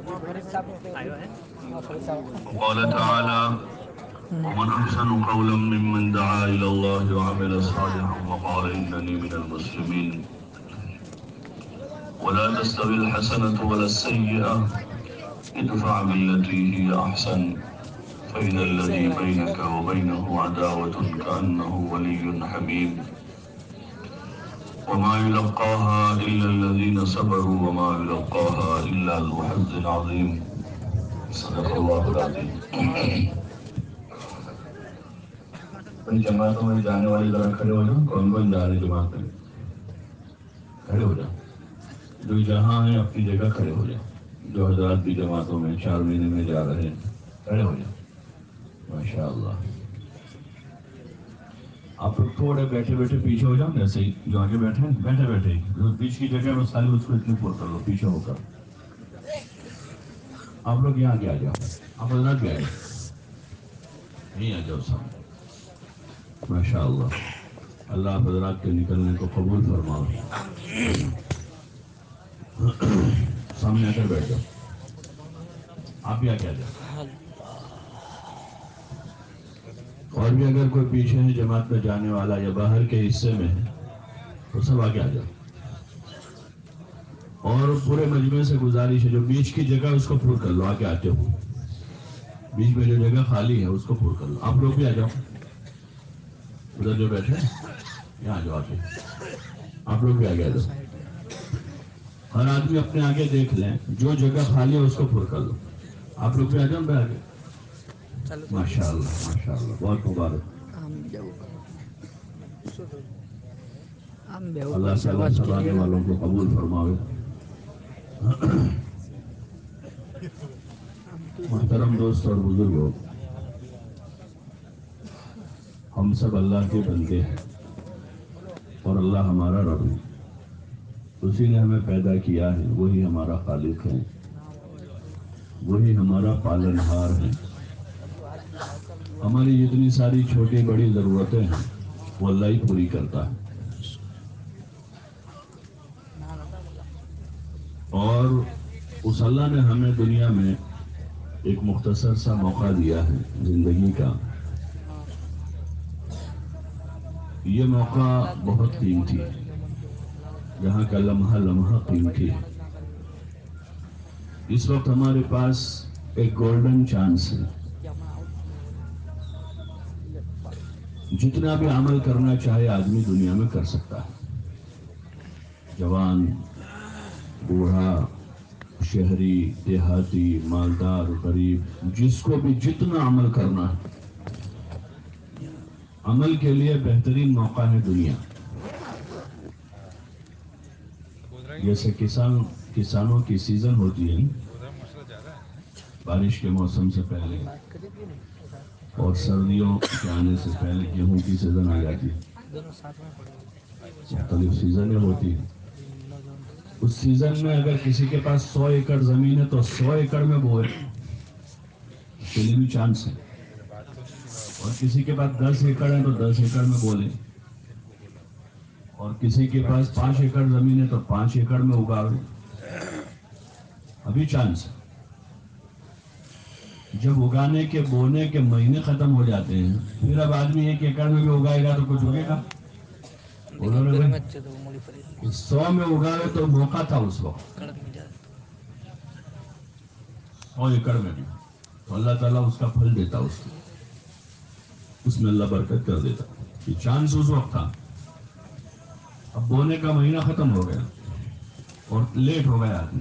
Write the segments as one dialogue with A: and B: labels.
A: وقال تعالى ومن أحسن قولا ممن دعا إلى الله وعمل صالحا وقال إنني من المسلمين ولا تستوي الحسنة ولا السيئة ادفع بالتي هي أحسن فإذا الذي بينك وبينه عداوة كأنه ولي حميم وما يلقاها إلا الذين صبروا وما يلقاها إلا ذو حظ عظيم صدق الله العظيم. جماعتوں میں جانے والے ذرا کھڑے ہو جاؤ. کون کون جا رہے ہیں جماعت میں؟ کھڑے ہو جاؤ. جو جہاں ہیں اپنی جگہ کھڑے ہو جاؤ. جو حضرات بھی جماعتوں میں 4 مہینے میں جا رہے ہیں کھڑے ہو جاؤ. ماشاء اللہ. آپ لوگ تھوڑے بیٹھے بیٹھے پیچھے ہو جاؤ. ایسے ہی جو آگے بیٹھے ہیں بیٹھے بیٹھے ہی بیچ کی جگہ میں ساری اس کو اتنی پور کر لو پیچھے ہو کر. آپ لوگ یہاں آگے آ جاؤ. آپ حضرات بھی آ جاؤ. نہیں آ جاؤ سامنے. ماشاء اللہ. اللہ آپ حضرات کے نکلنے کو قبول فرماؤ. سامنے آ کر بیٹھ جاؤ. آپ بھی آگے آ جاؤ. اور بھی اگر کوئی پیچھے ہے جماعت میں جانے والا یا باہر کے حصے میں ہے تو سب آگے آ جاؤ. اور پورے مجمع سے گزارش ہے جو بیچ کی جگہ اس کو پور کر لو. آگے آتے ہو بیچ میں جو جگہ خالی ہے اس کو پور کر لو. آپ لوگ بھی آ جاؤ. ادھر جو بیٹھے یہاں آ جاؤ. آگے آپ لوگ بھی آگے آ جاؤ. ہر آدمی اپنے آگے دیکھ لیں جو جگہ خالی ہے اس کو پور کر لو. آپ لوگ بھی آ جاؤ. آگے ماشاء اللہ ماشاء اللہ. بہت مبارک. اللہ تعالیٰ سب آنے والوں کو قبول فرماوے. محترم دوست اور بزرگوں، ہم سب اللہ کے بندے ہیں اور اللہ ہمارا رب ہے. اسی نے ہمیں پیدا کیا ہے. وہی ہمارا خالق ہے. وہی ہمارا پالنہار ہے. ہماری جتنی ساری چھوٹی بڑی ضرورتیں ہیں وہ اللہ ہی پوری کرتا ہے. اور اس اللہ نے ہمیں دنیا میں ایک مختصر سا موقع دیا ہے زندگی کا. یہ موقع بہت قیمتی ہے. یہاں کا لمحہ لمحہ قیمتی ہے. اس وقت ہمارے پاس ایک گولڈن چانس ہے. جتنا بھی عمل کرنا چاہے آدمی دنیا میں کر سکتا ہے. جوان، بوڑھا، شہری، دیہاتی، مالدار، غریب، جس کو بھی جتنا عمل کرنا ہے. عمل کے لیے بہترین موقع ہے دنیا. جیسے کسانوں کی سیزن ہوتی ہے بارش کے موسم سے پہلے اور سردیوں کے آنے سے پہلے گیہوں کی سیزن آ جاتی ہے. مختلف سیزنیں ہوتی ہیں. اس سیزن میں اگر کسی کے پاس 100 ایکڑ زمین ہے تو 100 ایکڑ میں بوئے. اس کے لیے بھی چانس ہے. اور کسی کے پاس 10 ایکڑ ہے تو 10 ایکڑ میں بولے. اور کسی کے پاس 5 ایکڑ زمین ہے تو 5 ایکڑ میں اگاوے. ابھی چانس ہے. جب اگانے کے بونے کے مہینے ختم ہو جاتے ہیں پھر اب آدمی 1 ایکڑ میں بھی اگائے گا تو کچھ اگے گا. 100 میں اگاوے تو موقع تھا اس وقت 100 ایکڑ میں بھی تو اللہ تعالیٰ اس کا پھل دیتا. اس میں اللہ برکت کر دیتا. یہ چانس اس وقت تھا. اب بونے کا مہینہ ختم ہو گیا اور لیٹ ہو گیا آدمی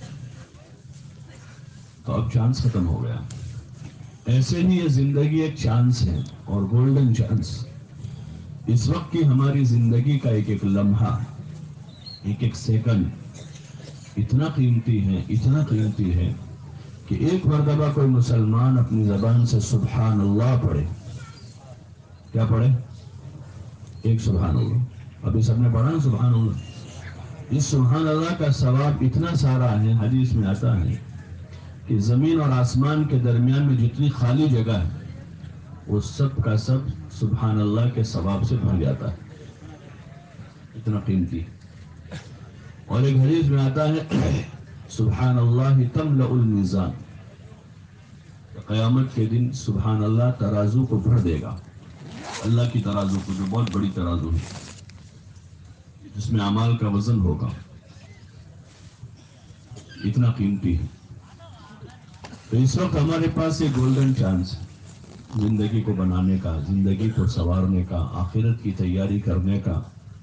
A: تو اب چانس ختم ہو گیا. ایسے ہی یہ زندگی ایک چانس ہے اور گولڈن چانس. اس وقت کی ہماری زندگی کا ایک ایک لمحہ، ایک ایک سیکنڈ اتنا قیمتی ہے کہ ایک مرتبہ کوئی مسلمان اپنی زبان سے سبحان اللہ پڑھے. کیا پڑھے؟ ایک سبحان اللہ. ابھی سب نے پڑھا نا سبحان اللہ. اس سبحان اللہ کا ثواب اتنا سارا ہے. حدیث میں آتا ہے کہ زمین اور آسمان کے درمیان میں جتنی خالی جگہ ہے وہ سب کا سب سبحان اللہ کے ثواب سے بھر جاتا ہے. اتنا قیمتی. اور ایک حدیث میں آتا ہے سبحان اللہ تملأ المیزان، قیامت کے دن سبحان اللہ ترازو کو بھر دے گا، اللہ کی ترازو کو، جو بہت بڑی ترازو ہے جس میں اعمال کا وزن ہوگا، اتنا قیمتی ہے۔ تو اس وقت ہمارے پاس یہ گولڈن چانس ہے زندگی کو بنانے کا، زندگی کو سنوارنے کا، آخرت کی تیاری کرنے کا،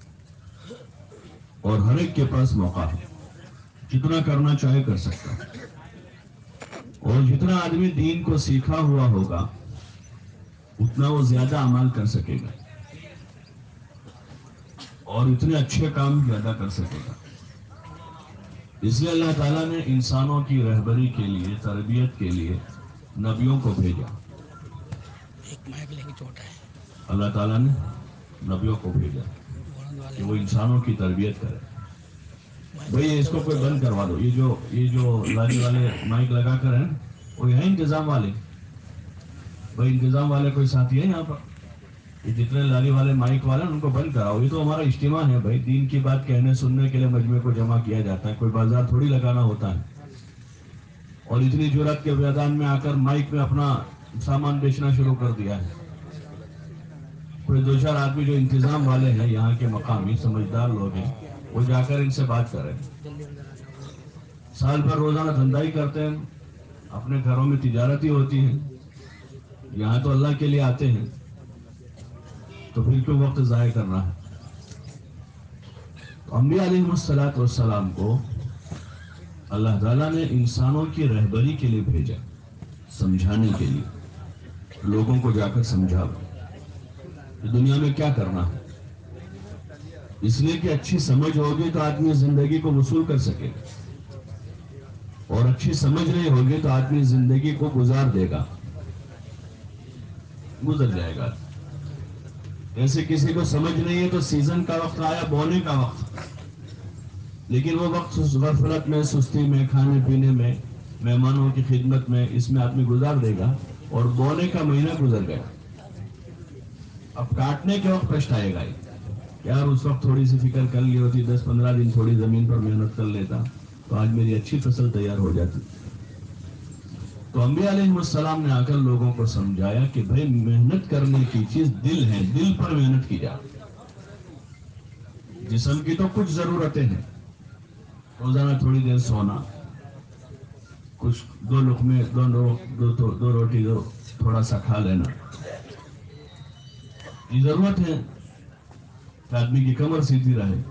A: اور ہر ایک کے پاس موقع ہے، جتنا کرنا چاہے کر سکتا ہے۔ اور جتنا آدمی دین کو سیکھا ہوا ہوگا اتنا وہ زیادہ عمل کر سکے گا اور اتنے اچھے کام زیادہ کر سکے گا۔ اس لیے اللہ تعالیٰ نے انسانوں کی رہبری کے لیے، تربیت کے لیے نبیوں کو بھیجا۔ اللہ تعالیٰ نے نبیوں کو بھیجا کہ وہ انسانوں کی تربیت کرے۔ بھئی اس کو کوئی بند کروا دو، یہ جو لانے والے مائک لگا کر ہیں وہ ہیں انتظام والے۔ بھئی انتظام والے کوئی ساتھی ہے یہاں پر؟ یہ جتنے لانے والے مائک والے ہیں ان کو بند کراؤ، یہ تو ہمارا اجتماع ہے بھائی، دین کی بات کہنے سننے کے لیے مجمع کو جمع کیا جاتا ہے، کوئی بازار تھوڑی لگانا ہوتا ہے۔ اور اتنی جرات کے میدان میں آ کر مائک میں اپنا سامان بیچنا شروع کر دیا ہے۔ کوئی دو چار آدمی جو انتظام والے ہیں، یہاں کے مقامی سمجھدار لوگ ہیں، وہ جا کر ان سے بات کریں۔ سال بھر روزانہ دھندا ہی کرتے ہیں، اپنے گھروں میں تجارتی ہوتی ہیں، یہاں تو اللہ کے لیے آتے ہیں، تو پھر کیوں وقت ضائع کرنا ہے؟ انبیاء علیہ السلام کو اللہ تعالیٰ نے انسانوں کی رہبری کے لیے بھیجا، سمجھانے کے لیے، لوگوں کو جا کر سمجھاؤ کہ دنیا میں کیا کرنا ہے، اس لیے کہ اچھی سمجھ ہوگی تو آدمی زندگی کو وصول کر سکے گا، اور اچھی سمجھ نہیں ہوگی تو آدمی زندگی کو گزار دے گا، گزر جائے گا۔ ایسے کسی کو سمجھ نہیں ہے تو سیزن کا وقت آیا، بونے کا وقت، لیکن وہ وقت غفلت میں، سستی میں، کھانے پینے میں، مہمانوں کی خدمت میں، اس میں آدمی گزار دے گا، اور بونے کا مہینہ گزر گیا۔ اب کاٹنے کے وقت پچھتائے گا، یار اس وقت تھوڑی سی فکر کر لی ہوتی، 10-15 دن تھوڑی زمین پر محنت کر لیتا تو آج میری اچھی فصل تیار ہو جاتی۔ تو انبیاء علیہ السلام نے آ کر لوگوں کو سمجھایا کہ بھئی محنت کرنے کی چیز دل ہے، دل پر محنت کی جائے۔ جسم کی تو کچھ ضرورتیں ہیں، روزانہ تھوڑی دیر سونا، کچھ دو لقمے، دو روٹی دو تھوڑا سا کھا لینا، یہ ضرورت ہے کہ آدمی کی کمر سیدھی رہے،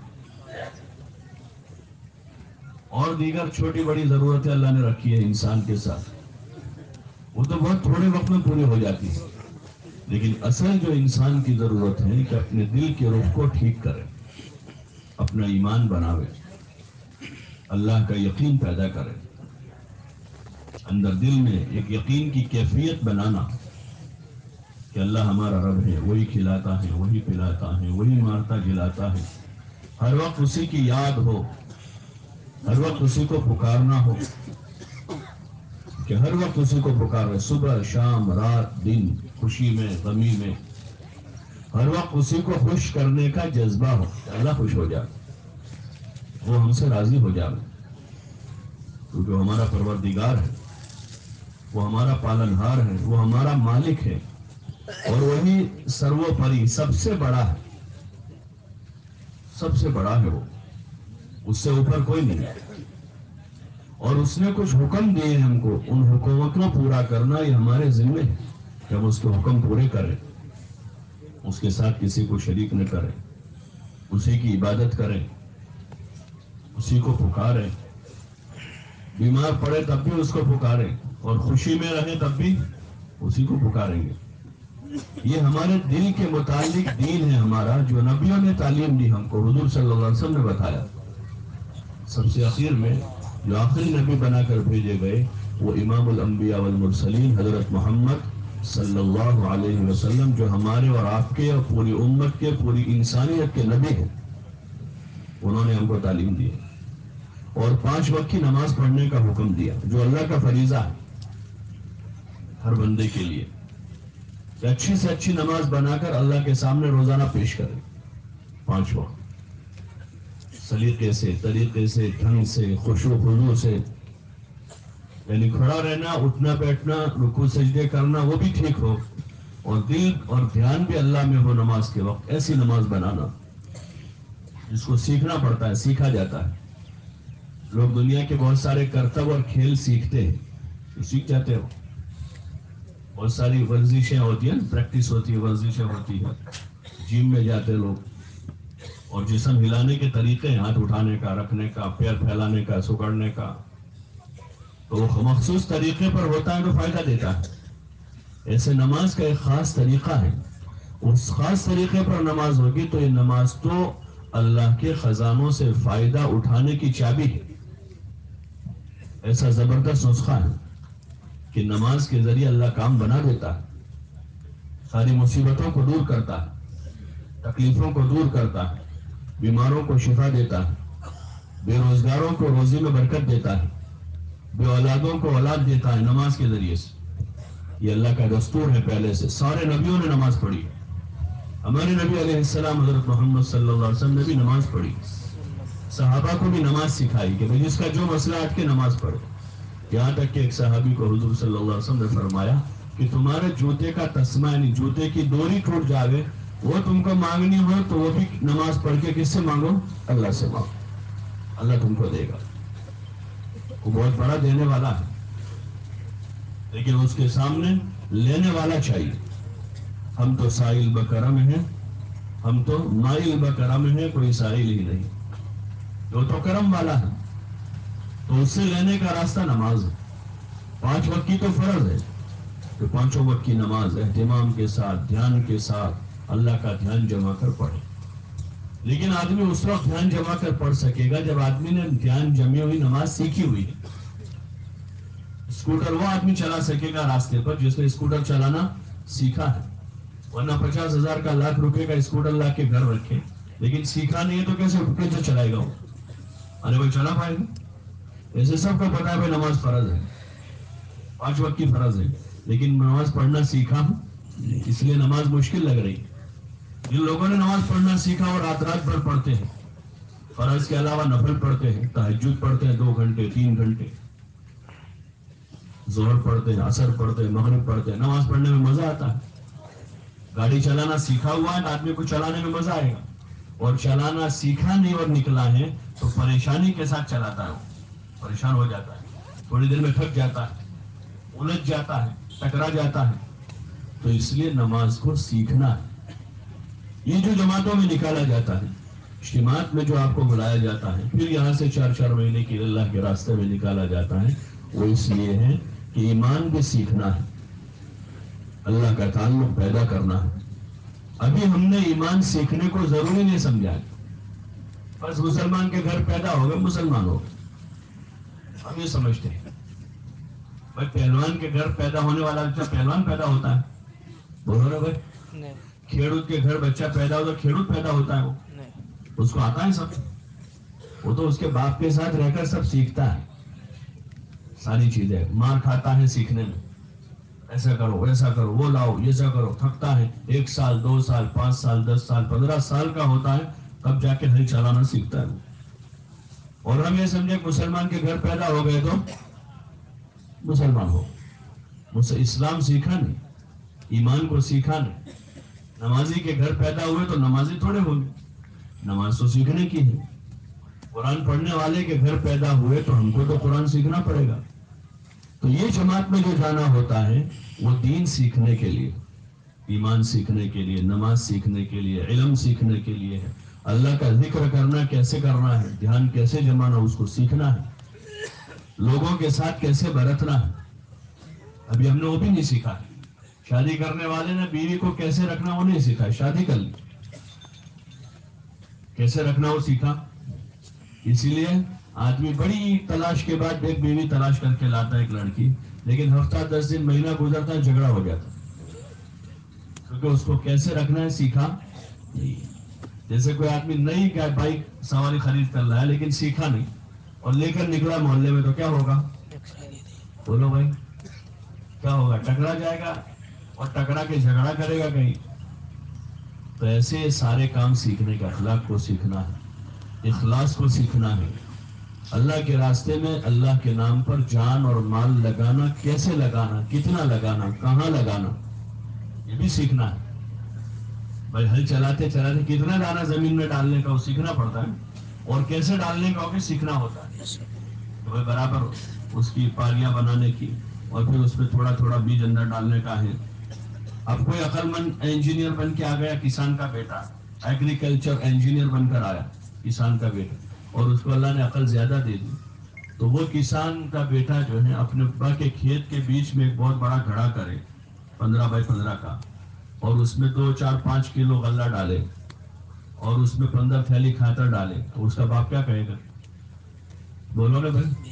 A: اور دیگر چھوٹی بڑی ضرورتیں اللہ نے رکھی ہے انسان کے ساتھ، وہ تو بہت تھوڑے وقت میں پوری ہو جاتی ہے۔ لیکن اصل جو انسان کی ضرورت ہے کہ اپنے دل کے رخ کو ٹھیک کرے، اپنا ایمان بناوے، اللہ کا یقین پیدا کرے، اندر دل میں ایک یقین کی کیفیت بنانا کہ اللہ ہمارا رب ہے، وہی کھلاتا ہے، وہی پلاتا ہے، وہی مارتا جلاتا ہے، ہر وقت اسی کی یاد ہو، ہر وقت اسی کو پکارنا ہو، کہ ہر وقت اسی کو پکارے، صبح شام رات دن، خوشی میں غمی میں، ہر وقت اسی کو خوش کرنے کا جذبہ ہو، کہ اللہ خوش ہو جائے، وہ ہم سے راضی ہو جائے، کیونکہ وہ ہمارا پروردگار ہے، وہ ہمارا پالنہار ہے، وہ ہمارا مالک ہے، اور وہی سروپری سب سے بڑا ہے، سب سے بڑا ہے وہ، اس سے اوپر کوئی نہیں ہے۔ اور اس نے کچھ حکم دیے ہم کو، ان حکموں کو پورا کرنا یہ ہمارے ذمہ ہے کہ ہم اس کے حکم پورے کریں، اس کے ساتھ کسی کو شریک نہ کریں، اسی کی عبادت کریں، اسی کو پکاریں، بیمار پڑے تب بھی اس کو پکاریں، اور خوشی میں رہیں تب بھی اسی کو پکاریں گے۔ یہ ہمارے دل کے متعلق دین ہے ہمارا، جو نبیوں نے تعلیم دی ہم کو، حضور صلی اللہ علیہ وسلم نے بتایا۔ سب سے اخیر میں جو آخری نبی بنا کر بھیجے گئے وہ امام الانبیاء والمرسلین حضرت محمد صلی اللہ علیہ وسلم، جو ہمارے اور آپ کے اور پوری امت کے، پوری انسانیت کے نبی ہیں، انہوں نے ہم کو تعلیم دی اور 5 وقت کی نماز پڑھنے کا حکم دیا، جو اللہ کا فریضہ ہے ہر بندے کے لیے، کہ اچھی سے اچھی نماز بنا کر اللہ کے سامنے روزانہ پیش کرے، 5 وقت، सलीके से, तरीके से, ढंग से, खुशू खुजू से, यानी खड़ा रहना, उठना बैठना, रुकू सजदे करना वो भी ठीक हो, और दिल और ध्यान भी अल्लाह में हो नमाज के वक्त। ऐसी नमाज बनाना जिसको सीखना पड़ता है, सीखा जाता है। लोग दुनिया के बहुत सारे करतब और खेल सीखते हैं, तो सीख जाते हो। बहुत सारी वर्जिशें होती हैं, प्रैक्टिस होती है, वर्जिशें होती है, जिम में जाते लोग, और जिस्म हिलाने के तरीके हैं, हाथ उठाने का, रखने का, पैर फैलाने का, सुकड़ने का, तो वो मखसूस तरीके पर होता है तो फायदा देता है। ऐसे नमाज का एक खास तरीका है, उस खास तरीके पर नमाज होगी तो ये नमाज तो अल्लाह के खजानों से फायदा उठाने की चाबी है। ऐसा जबरदस्त नुस्खा है कि नमाज के जरिए अल्लाह काम बना देता है, सारी मुसीबतों को दूर करता है, तकलीफों को दूर करता है, बीमारों को शिफा देता है, बेरोजगारों को रोजी में बरकत देता है, बे औलादों को औलाद देता है नमाज के जरिए से। ये अल्लाह का दस्तूर है, पहले से सारे नबियों ने नमाज पढ़ी। हमारे नबी अलैहिस्सलाम हज़रत मोहम्मद सल्लल्लाहु अलैहि वसल्लम ने भी नमाज पढ़ी, सहाबा को भी नमाज सिखाई कि भाई जिसका जो मसला हट के नमाज पढ़े। यहाँ तक कि एक सहाबी को हुजूर सल्लल्लाहु अलैहि वसल्लम ने फरमाया कि तुम्हारे जूते का तस्मा यानी जूते की डोरी टूट जावे, वो तुमको मांगनी हो तो वो भी नमाज पढ़ के किससे मांगो? अल्लाह से मांगो, अल्लाह तुमको देगा। वो बहुत बड़ा देने वाला है, लेकिन उसके सामने लेने वाला चाहिए। हम तो साइल बकरम हैं, हम तो माइल बकरम हैं, कोई साइल ही नहीं। वो तो करम वाला है, तो उससे लेने का रास्ता नमाज है। 5 वक्त की तो फर्ज है, तो 5 वक्त की नमाज एहतिमाम के साथ, ध्यान के साथ, अल्लाह का ध्यान जमा कर पढ़े। लेकिन आदमी उस वक्त ध्यान जमा कर पढ़ सकेगा जब आदमी ने ध्यान जमी हुई नमाज सीखी हुई है। स्कूटर वो आदमी चला सकेगा रास्ते पर जिसने स्कूटर चलाना सीखा है, वरना 50,000 का, लाख रुपए का स्कूटर ला के घर रखे, लेकिन सीखा नहीं है तो कैसे चलाएगा वो? अरे भाई चला पाएगा? ऐसे सबको पता है भाई नमाज फर्ज है, 5 वक्त की फर्ज है, लेकिन नमाज पढ़ना सीखा इसलिए नमाज मुश्किल लग रही। जिन लोगों ने नमाज पढ़ना सीखा और रात रात भर पढ़ते हैं, फर्ज के अलावा नफल पढ़ते हैं, तहज्जुद पढ़ते हैं 2 घंटे 3 घंटे, जोहर पढ़ते हैं, असर पढ़ते हैं, मगरिब पढ़ते हैं, नमाज पढ़ने में मजा आता है। गाड़ी चलाना सीखा हुआ है तो आदमी को चलाने में मजा आएगा, और चलाना सीखा नहीं और निकला है तो परेशानी के साथ चलाता है, वो परेशान हो जाता है, थोड़ी देर में थक जाता है, उलझ जाता है, टकरा जाता है। तो इसलिए नमाज को सीखना है। ये जो जमातों में निकाला जाता है, इज्तिमात में जो आपको बुलाया जाता है, फिर यहाँ से 4-4 महीने के अल्लाह के रास्ते में निकाला जाता है, वो इसलिए है कि ईमान भी सीखना है, अल्लाह का ताल्लुक पैदा करना है। अभी हमने ईमान सीखने को जरूरी नहीं समझा है, बस मुसलमान के घर पैदा हो गए मुसलमान हो गए, हम ये समझते हैं भाई पहलवान के घर पैदा होने वाला बच्चा पहलवान पैदा होता है, बोलो ना भाई। खेड़ूत के घर बच्चा पैदा होता है, खेड़ूत पैदा होता है, वो उसको आता है सब, वो तो उसके बाप के साथ रहकर सब सीखता है, सारी चीजें मार खाता है सीखने में, ऐसा करो वैसा करो, वो लाओ ये ऐसा करो, थकता है। 1 साल 2 साल 5 साल 10 साल 15 साल का होता है तब जाके हल चलाना सीखता है। और हम ये समझे मुसलमान के घर पैदा हो गए तो मुसलमान हो, मुझसे इस्लाम सीखा नहीं, ईमान को सीखा नहीं। नमाजी के घर पैदा हुए तो नमाजी थोड़े होंगे, नमाज तो सीखने की है। कुरान पढ़ने वाले के घर पैदा हुए तो हमको तो कुरान सीखना पड़ेगा। तो ये जमात में जो जाना होता है वो दीन सीखने के लिए, ईमान सीखने के लिए, नमाज सीखने के लिए, इल्म सीखने के लिए है। अल्लाह का जिक्र करना कैसे करना है, ध्यान कैसे जमाना उसको सीखना है, लोगों के साथ कैसे बरतना है, अभी हमने वो भी नहीं सीखा है। शादी करने वाले ने बीवी को कैसे रखना वो नहीं सीखा, शादी कर ली, कैसे रखना वो सीखा। इसीलिए आदमी बड़ी तलाश के बाद एक बीवी तलाश करके लाता है, एक लड़की, लेकिन हफ्ता 10 दिन महीना गुजरता है झगड़ा हो जाता, क्योंकि उसको कैसे रखना है सीखा नहीं। जैसे कोई आदमी नई बाइक सवारी खरीद कर रहा है लेकिन सीखा नहीं और लेकर निकला मोहल्ले में, तो क्या होगा? बोलो भाई क्या होगा? टकरा जाएगा और टकरा के झगड़ा करेगा कहीं। तो ऐसे सारे काम सीखने का, अखलाक को सीखना है, اخلاص کو سیکھنا ہے. اللہ کے راستے میں اللہ کے نام پر جان اور مال لگانا، کیسے لگانا، کتنا لگانا، کہاں لگانا، یہ بھی سیکھنا ہے. بھائی ہل چلاتے چلاتے کتنا دانہ زمین میں ڈالنے کا وہ سیکھنا پڑتا ہے، اور کیسے ڈالنے کا وہ بھی سیکھنا ہوتا ہے. تو بھائی برابر اس کی پالیاں بنانے کی، اور پھر اس پہ تھوڑا تھوڑا بیج اندر ڈالنے کا ہے. اب کوئی عقل مند انجینئر بن کے آ گیا، کسان کا بیٹا ایگریکلچر انجینئر بن کر آیا، کسان کا بیٹا، اور اس کو اللہ نے عقل زیادہ دے دی، تو وہ کسان کا بیٹا جو ہے اپنے ابا کے کھیت کے بیچ میں ایک بہت بڑا گھڑا کرے 15x15 کا، اور اس میں 2-4-5 کلو غلہ ڈالے، اور اس میں 15 تھیلی کھاتر ڈالے، تو اس کا باپ کیا کہے گا؟ بولو گے بھائی،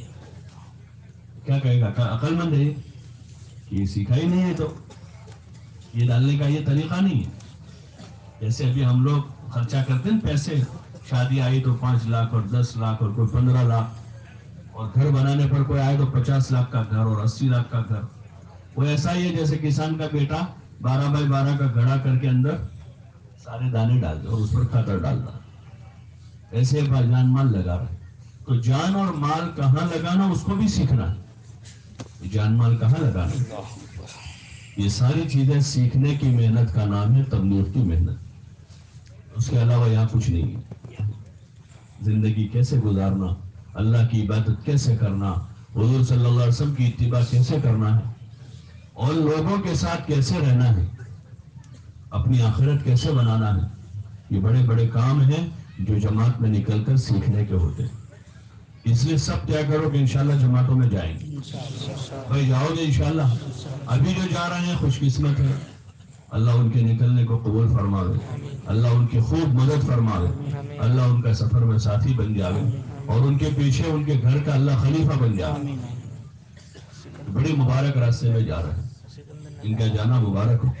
A: کیا کہے گا؟ عقل مند ہے یہ سیکھا ہی نہیں ہے، تو یہ ڈالنے کا یہ طریقہ نہیں ہے. جیسے ابھی ہم لوگ خرچہ کرتے ہیں پیسے، شادی آئی تو 5 لاکھ اور 10 لاکھ اور کوئی 15 لاکھ، اور گھر بنانے پر کوئی آئے تو 50 لاکھ کا گھر اور 80 لاکھ کا گھر. وہ ایسا ہی ہے جیسے کسان کا بیٹا 12x12 کا گھڑا کر کے اندر سارے دانے ڈال دے اور اس پر کھاتر ڈال دے، ایسے جان مال لگا رہے. تو جان اور مال کہاں لگانا اس کو بھی سیکھنا ہے. جان مال کہاں لگانا، یہ ساری چیزیں سیکھنے کی محنت کا نام ہے، تبلیغ کی محنت. اس کے علاوہ یہاں کچھ نہیں ہے. زندگی کیسے گزارنا، اللہ کی عبادت کیسے کرنا، حضور صلی اللہ علیہ وسلم کی اتباع کیسے کرنا ہے، اور لوگوں کے ساتھ کیسے رہنا ہے، اپنی آخرت کیسے بنانا ہے، یہ بڑے بڑے کام ہیں جو جماعت میں نکل کر سیکھنے کے ہوتے ہیں. اس لیے سب طے کرو کہ انشاءاللہ جماعتوں میں جائیں گے. بھائی جاؤ گے انشاءاللہ؟ ابھی جو جا رہے ہیں خوش قسمت ہے، اللہ ان کے نکلنے کو قبول فرماوے، اللہ ان کی خوب مدد فرماوے، اللہ ان کا سفر میں ساتھی بن جاوے، اور ان کے پیچھے ان کے گھر کا اللہ خلیفہ بن جاوے. بڑی مبارک راستے میں جا رہے ہیں، ان کا جانا مبارک ہو.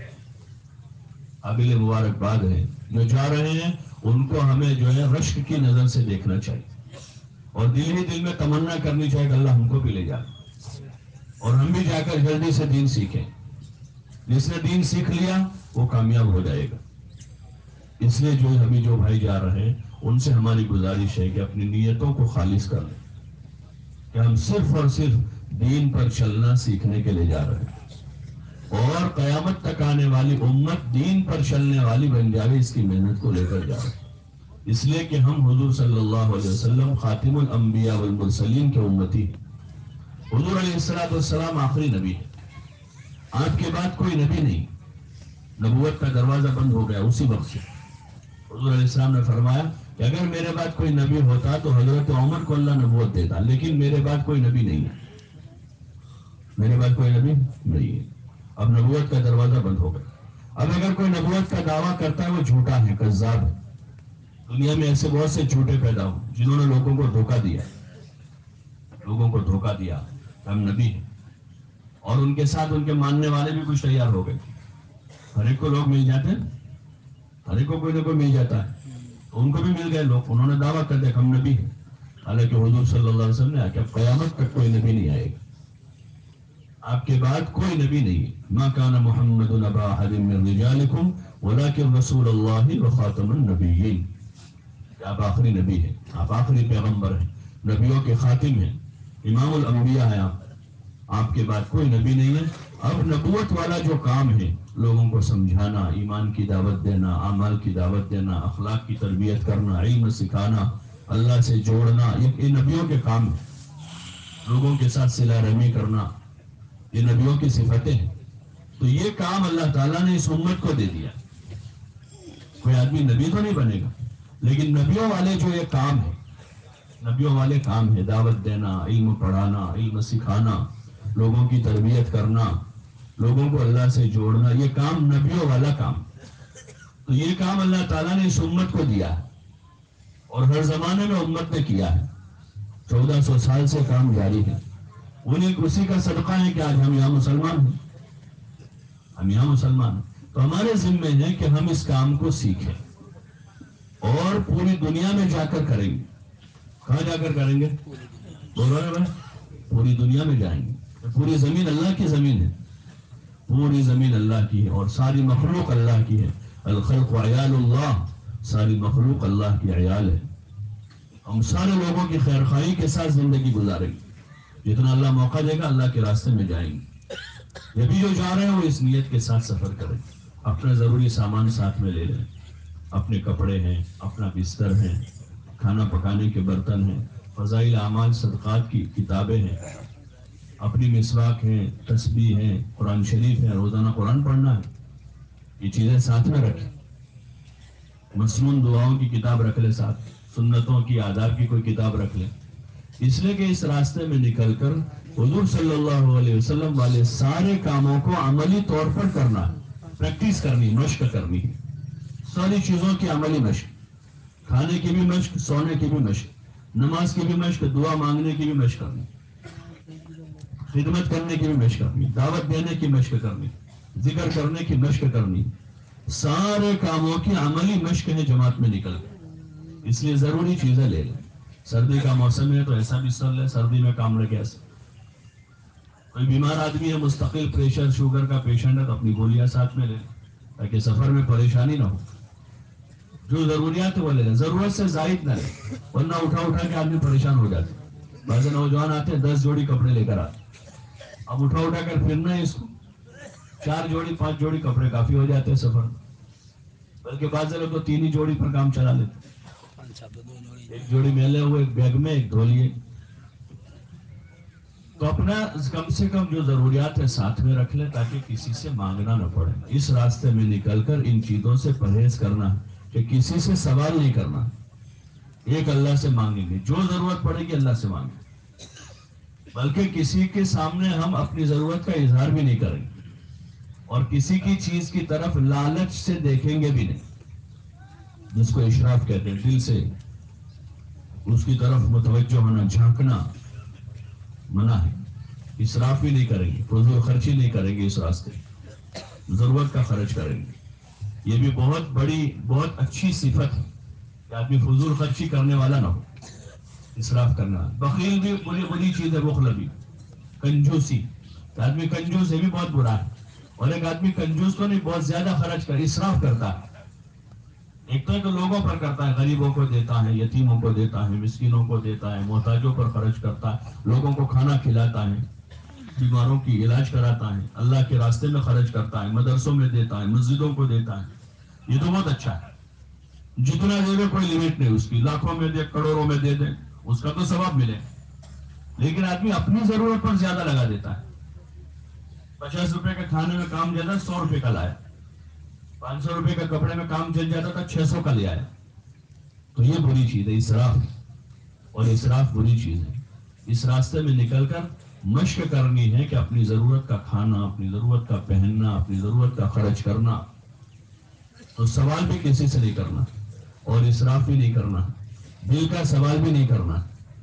A: قابل مبارکباد ہے جو جا رہے ہیں، ان کو ہمیں جو ہے رشک کی نظر سے دیکھنا چاہیے، اور دل ہی دل میں تمنا کرنی چاہیے کہ اللہ ہم کو بھی لے جائے، اور ہم بھی جا کر جلدی سے دین سیکھیں. جس نے دین سیکھ لیا وہ کامیاب ہو جائے گا. اس لیے جو بھائی جا رہے ہیں ان سے ہماری گزارش ہے کہ اپنی نیتوں کو خالص کر لیں، کہ ہم صرف اور صرف دین پر چلنا سیکھنے کے لیے جا رہے ہیں، اور قیامت تک آنے والی امت دین پر چلنے والی بن جائے، اس کی محنت کو لے کر جا رہے ہیں. اس لیے کہ ہم حضور صلی اللہ علیہ وسلم خاتم الانبیاء والمرسلین کے امتی ہیں. حضور علیہ السلام آخری نبی ہے، آپ کے بعد کوئی نبی نہیں. نبوت کا دروازہ بند ہو گیا اسی وقت سے. حضور علیہ السلام نے فرمایا کہ اگر میرے بعد کوئی نبی ہوتا تو حضرت عمر کو اللہ نبوت دیتا، لیکن میرے بعد کوئی نبی نہیں ہے، میرے بعد کوئی نبی نہیں ہے. اب نبوت کا دروازہ بند ہو گیا. اب اگر کوئی نبوت کا دعویٰ کرتا ہے وہ جھوٹا ہے، کذاب ہے. دنیا میں ایسے بہت سے جھوٹے پیدا ہو جنہوں نے لوگوں کو دھوکہ دیا، کہ ہم نبی ہیں، اور ان کے ساتھ ان کے ماننے والے بھی کچھ تیار ہو گئے. ہر ایک کو لوگ مل جاتے ہیں، ہر ایک کو کوئی نہ کوئی مل جاتا ہے، تو ان کو بھی مل گئے لوگ، انہوں نے دعویٰ کر دیا کہ ہم نبی ہیں. حالانکہ حضور صلی اللہ علیہ وسلم نے کہ قیامت تک کوئی نبی نہیں آئے گا، آپ کے بعد کوئی نبی نہیں ہے. ما کان محمد ابا احد من رجالکم ولکن رسول اللہ وخاتم النبیین. آپ آخری نبی ہیں، آپ آخری پیغمبر ہیں، نبیوں کے خاتم ہیں، امام الانبیاء ہیں. آپ کے بعد کوئی نبی نہیں ہے. اب نبوت والا جو کام ہے، لوگوں کو سمجھانا، ایمان کی دعوت دینا، اعمال کی دعوت دینا، اخلاق کی تربیت کرنا، علم سکھانا، اللہ سے جوڑنا، یہ نبیوں کے کام ہیں. لوگوں کے ساتھ صلہ رحمی کرنا، یہ نبیوں کی صفتیں ہیں. تو یہ کام اللہ تعالیٰ نے اس امت کو دے دیا. کوئی آدمی نبی تو نہیں بنے گا، لیکن نبیوں والے جو یہ کام ہے، نبیوں والے کام ہے دعوت دینا، علم پڑھانا، علم سکھانا، لوگوں کی تربیت کرنا، لوگوں کو اللہ سے جوڑنا، یہ کام نبیوں والا کام. تو یہ کام اللہ تعالیٰ نے اس امت کو دیا ہے، اور ہر زمانے میں امت نے کیا ہے. 1400 سال سے کام جاری ہے. انہیں اسی کا صدقہ ہے کہ آج ہم یہاں مسلمان ہیں، ہم یہاں مسلمان ہیں. تو ہمارے ذمہ ہے کہ ہم اس کام کو سیکھیں اور پوری دنیا میں جا کر کریں گے. کہاں جا کر کریں گے؟ بولو نا بھائی، پوری دنیا میں جائیں گے. پوری زمین اللہ کی زمین ہے، پوری زمین اللہ کی ہے، اور ساری مخلوق اللہ کی ہے. الخلق عیال اللہ، ساری مخلوق اللہ کی عیال ہے. ہم سارے لوگوں کی خیر خواہی کے ساتھ زندگی گزاریں گے، جتنا اللہ موقع دے گا اللہ کے راستے میں جائیں گے۔ یہ بھی جو جا رہے ہیں وہ اس نیت کے ساتھ سفر کریں، اپنا ضروری سامان ساتھ میں لے لیں، اپنے کپڑے ہیں، اپنا بستر ہے، کھانا پکانے کے برتن ہیں، فضائل اعمال صدقات کی کتابیں ہیں، اپنی مسواک ہیں، تسبیح ہے، قرآن شریف ہے، روزانہ قرآن پڑھنا ہے، یہ چیزیں ساتھ میں رکھیں۔ مسنون دعاؤں کی کتاب رکھ لیں، ساتھ سنتوں کی آداب کی کوئی کتاب رکھ لیں، اس لیے کہ اس راستے میں نکل کر حضور صلی اللہ علیہ وسلم والے سارے کاموں کو عملی طور پر کرنا ہے، پریکٹس کرنی، مشق کرنی، ساری چیزوں کی عملی مشق، کھانے کی بھی مشق، سونے کی بھی مشق، نماز کی بھی مشق، دعا مانگنے کی بھی مشق کرنی، خدمت کرنے کی بھی مشق کرنی، دعوت دینے کی مشق کرنی، ذکر کرنے کی مشق کرنی، سارے کاموں کی عملی مشق ہے جماعت میں نکل کر۔ اس لیے ضروری چیزیں لے لیں۔ سردی کا موسم ہے تو ایسا بھی سر لیں، سردی میں کام لگے ایسا۔ کوئی بیمار آدمی ہے، مستقل پریشر شوگر کا پیشنٹ ہے، تو اپنی گولیاں ساتھ میں لے لیں تاکہ سفر میں پریشانی نہ ہو۔ جو ضروریات ہے وہ لے لیں، ضرورت سے زائد نہ لیں، ورنہ اٹھا اٹھا کے آدمی پریشان ہو جاتے ہیں۔ بعض نوجوان آتے ہیں 10 جوڑی کپڑے لے کر آتے، اب اٹھا اٹھا کر پھرنا ہے اس کو، 4 جوڑی 5 جوڑی کپڑے کافی ہو جاتے ہیں سفر میں، بلکہ بعض لوگ تو 3 ہی جوڑی پر کام چلا لیتے، ایک جوڑی میلے ہوئے ایک بیگ میں، ایک دھولیے۔ تو اپنا کم سے کم جو ضروریات ہے ساتھ میں رکھ لیں تاکہ کسی سے مانگنا نہ پڑے۔ اس راستے میں نکل کر ان چیزوں سے پرہیز کرنا کہ کسی سے سوال نہیں کرنا، ایک اللہ سے مانگیں گے، جو ضرورت پڑے گی اللہ سے مانگیں گے، بلکہ کسی کے سامنے ہم اپنی ضرورت کا اظہار بھی نہیں کریں گے اور کسی کی چیز کی طرف لالچ سے دیکھیں گے بھی نہیں، جس کو اشراف کہتے ہیں، دل سے اس کی طرف متوجہ ہونا، جھانکنا منع ہے۔ اسراف بھی نہیں کریں گے، فضول خرچی نہیں کریں گے، اس راستے ضرورت کا خرچ کریں گے۔ یہ بھی بہت بڑی، بہت اچھی صفت ہے کہ آدمی فضول خرچی کرنے والا نہ ہو، اسراف کرنا۔ بخیل بھی بری چیز ہے، بخل بھی، کنجوسی، آدمی کنجوس ہے بھی بہت برا ہے، اور ایک آدمی کنجوس تو نہیں، بہت زیادہ خرچ کر اسراف کرتا ہے۔ ایک تو لوگوں پر کرتا ہے، غریبوں کو دیتا ہے، یتیموں کو دیتا ہے، مسکینوں کو دیتا ہے، محتاجوں پر خرچ کرتا ہے، لوگوں کو کھانا کھلاتا ہے، بیماروں کی علاج کراتا ہے، اللہ کے راستے میں خرچ کرتا ہے، مدرسوں میں دیتا ہے، مسجدوں کو دیتا ہے، یہ تو بہت اچھا ہے۔ جتنا دے دے کوئی لمٹ نہیں اس کی، لاکھوں میں دے، کروڑوں میں دے دے، اس کا تو ثواب ملے، لیکن آدمی اپنی ضرورت پر زیادہ لگا دیتا ہے۔ 50 روپے کے کھانے میں کام زیادہ 100 روپے کا لایا، 500 روپے کا کپڑے میں کام چل جاتا تھا 600 کا لے آیا، تو یہ بری چیز ہے، اسراف، اور اسراف بری چیز ہے۔ اس راستے میں نکل کر مشق کرنی ہے کہ اپنی ضرورت کا کھانا، اپنی ضرورت کا پہننا، اپنی ضرورت کا خرچ کرنا، تو سوال بھی کسی سے نہیں کرنا، اور اسراف بھی نہیں کرنا، دل کا سوال بھی نہیں کرنا،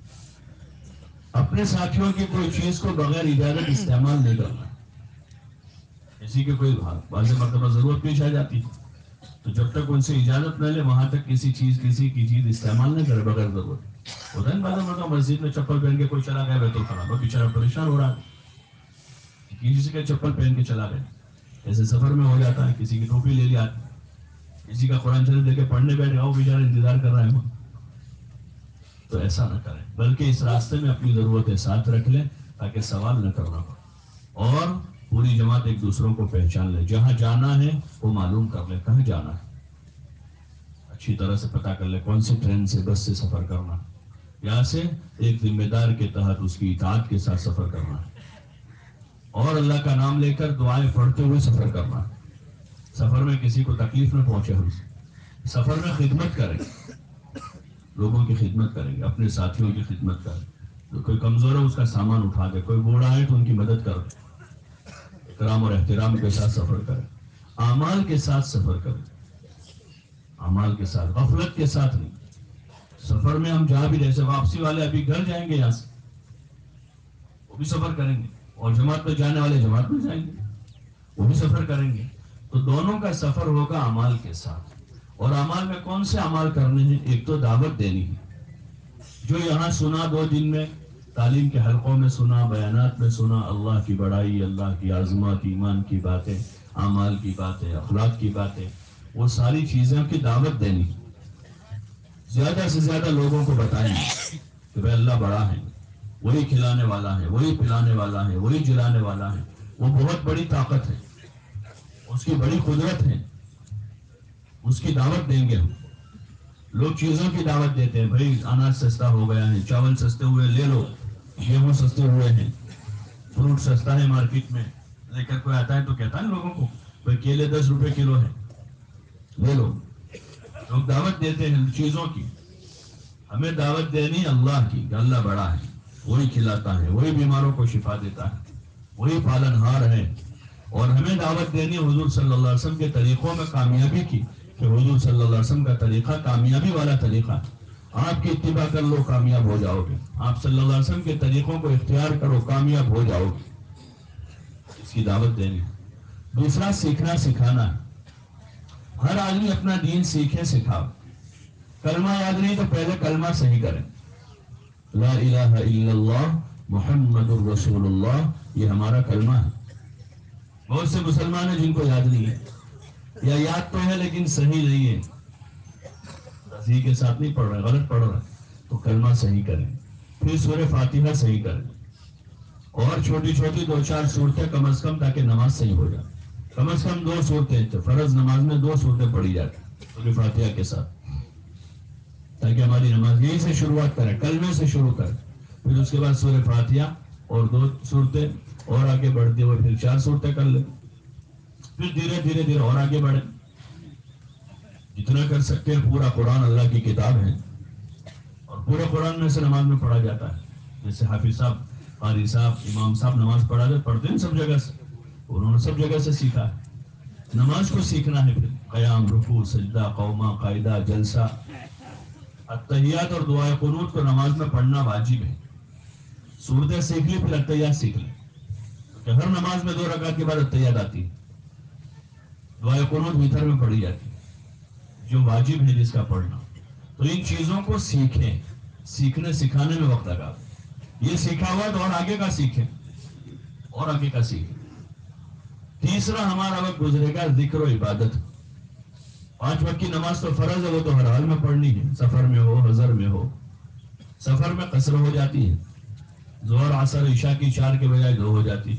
A: اپنے ساتھیوں کی کوئی چیز کو بغیر اجازت استعمال نہیں کرنا۔ کسی کے کوئی بعض مرتبہ ضرورت پیش آ جاتی ہے تو جب تک ان سے اجازت نہ لے وہاں تک کسی کی چیز استعمال نہ کرے بغیر ضرورت۔ ہوتا ہے بعض مرتبہ مسجد میں چپل پہن کے کوئی چلا گیا بیت الخلا میں، بیچارہ پریشان ہو رہا ہے، کسی کے چپل پہن کے چلا گیا، ایسے سفر میں ہو جاتا ہے، کسی کی ٹوپی لے لیا، کسی کا قرآن شریف لے کے پڑھنے بیٹھ گیا، وہ بیچارہ انتظار کر رہا ہے، تو ایسا نہ کریں، بلکہ اس راستے میں اپنی ضرورتیں ساتھ رکھ لیں تاکہ سوال نہ کرنا پڑے، اور پوری جماعت ایک دوسروں کو پہچان لے، جہاں جانا ہے وہ معلوم کر لے، کہاں جانا ہے اچھی طرح سے پتہ کر لے، کون سی ٹرین سے، بس سے سفر کرنا، یہاں سے ایک ذمہ دار کے تحت اس کی اطاعت کے ساتھ سفر کرنا ہے، اور اللہ کا نام لے کر دعائیں پڑھتے ہوئے سفر کرنا ہے۔ سفر میں کسی کو تکلیف نہ پہنچے، ہم سفر میں خدمت کریں، لوگوں کی خدمت کریں گے، اپنے ساتھیوں کی خدمت کریں، کوئی کمزور ہے اس کا سامان اٹھا دے، کوئی بوڑھا ہے تو ان کی مدد کر، اکرام اور احترام کے ساتھ سفر کریں، اعمال کے ساتھ سفر کریں، اعمال کے ساتھ، غفلت کے ساتھ نہیں۔ سفر میں ہم جہاں بھی، جیسے واپسی والے ابھی گھر جائیں گے یہاں سے، وہ بھی سفر کریں گے، اور جماعت میں جانے والے جماعت میں جائیں گے، وہ بھی سفر کریں گے، تو دونوں کا سفر ہوگا اعمال کے ساتھ۔ اور اعمال میں کون سے اعمال کرنے ہیں؟ ایک تو دعوت دینی ہے، جو یہاں سنا 2 دن میں، تعلیم کے حلقوں میں سنا، بیانات میں سنا، اللہ کی بڑائی، اللہ کی عظمت، ایمان کی باتیں، اعمال کی باتیں، اخلاق کی باتیں، وہ ساری چیزوں کی دعوت دینی، زیادہ سے زیادہ لوگوں کو بتائیں کہ بھائی اللہ بڑا ہے، وہی کھلانے والا ہے، وہی پلانے والا ہے، وہی جلانے والا ہے، وہ بہت بڑی طاقت ہے، اس کی بڑی قدرت ہے، اس کی دعوت دیں گے ہم۔ لوگ چیزوں کی دعوت دیتے ہیں، بھائی اناج سستا ہو گیا ہے، چاول سستے ہوئے لے لو، گیہوں سستے ہوئے ہیں، فروٹ سستا ہے مارکیٹ میں، لے کر کوئی آتا ہے تو کہتا ہے لوگوں کو بھائی کیلے 10 روپے کلو ہے، لے لو۔ لوگ دعوت دیتے ہیں چیزوں کی، ہمیں دعوت دینی اللہ کی کہ اللہ بڑا ہے، وہی کھلاتا ہے، وہی بیماروں کو شفا دیتا ہے، وہی پالنہار ہے۔ اور ہمیں دعوت دینی حضور صلی اللہ علیہ وسلم کے طریقوں میں کامیابی کی، کہ حضور صلی اللہ علیہ وسلم کا طریقہ کامیابی والا طریقہ ہے، آپ کی اتباع کر لو کامیاب ہو جاؤ گے، آپ صلی اللہ علیہ وسلم کے طریقوں کو اختیار کرو کامیاب ہو جاؤ گے، اس کی دعوت دینی۔ دوسرا سیکھنا سکھانا، ہر آدمی اپنا دین سیکھے سکھاؤ۔ کلمہ یاد نہیں تو پہلے کلمہ صحیح کریں، لا الہ الا اللہ محمد الرسول اللہ، یہ ہمارا کلمہ ہے۔ بہت سے مسلمان ہیں جن کو یاد نہیں ہے، یا یاد تو ہے لیکن صحیح نہیں ہے، صحیح کے ساتھ نہیں پڑھ رہے، غلط پڑھ رہے، تو کلمہ صحیح کریں، پھر سورہ فاتحہ صحیح کریں، اور چھوٹی چھوٹی 2-4 صورتیں کم از کم، تاکہ نماز صحیح ہو جائے۔ کم از کم 2 صورتیں، تو فرض نماز میں 2 صورتیں پڑھی جاتی سورہ فاتحہ کے ساتھ، تاکہ ہماری نماز یہی سے شروعات کریں، کلمے سے شروع کریں، پھر اس کے بعد سورہ فاتحہ اور 2 صورتیں، اور آگے بڑھتے ہوئے پھر 4 صورتیں کر لیں، پھر دھیرے دھیرے دھیرے اور آگے بڑھیں، جتنا کر سکتے ہیں۔ پورا قرآن اللہ کی کتاب ہے، اور پورے قرآن میں سے نماز میں پڑھا جاتا ہے، جیسے حافظ صاحب، قاری صاحب، امام صاحب نماز پڑھتے ہیں سب جگہ سے، انہوں نے سب جگہ سے سیکھا ہے۔ نماز کو سیکھنا ہے، پھر قیام، رکوع، سجدہ، قومہ، قاعدہ، جلسہ، اتحیات اور دعائے قنوت کو نماز میں پڑھنا واجب ہے۔ صورتیں سیکھ لی، پھر اتحیات سیکھ لی، کہ ہر نماز میں 2 رکعت کے بعد اتحیات آتی ہے، دعائے قنوت وتر میں پڑھی جاتی ہے، جو واجب ہے جس کا پڑھنا۔ تو ان چیزوں کو سیکھیں، سیکھنے سکھانے میں وقت لگا، یہ سیکھا ہوا تو اور آگے کا سیکھیں، اور آگے کا سیکھیں۔ تیسرا ہمارا وقت گزرے گا ذکر و عبادت۔ 5 وقت کی نماز تو فرض ہے، وہ تو ہر حال میں پڑھنی ہے، سفر میں ہو، حضر میں ہو۔ سفر میں قصر ہو جاتی ہے، ظہر، عصر، عشاء کی 4 کے بجائے 2 ہو جاتی ہے،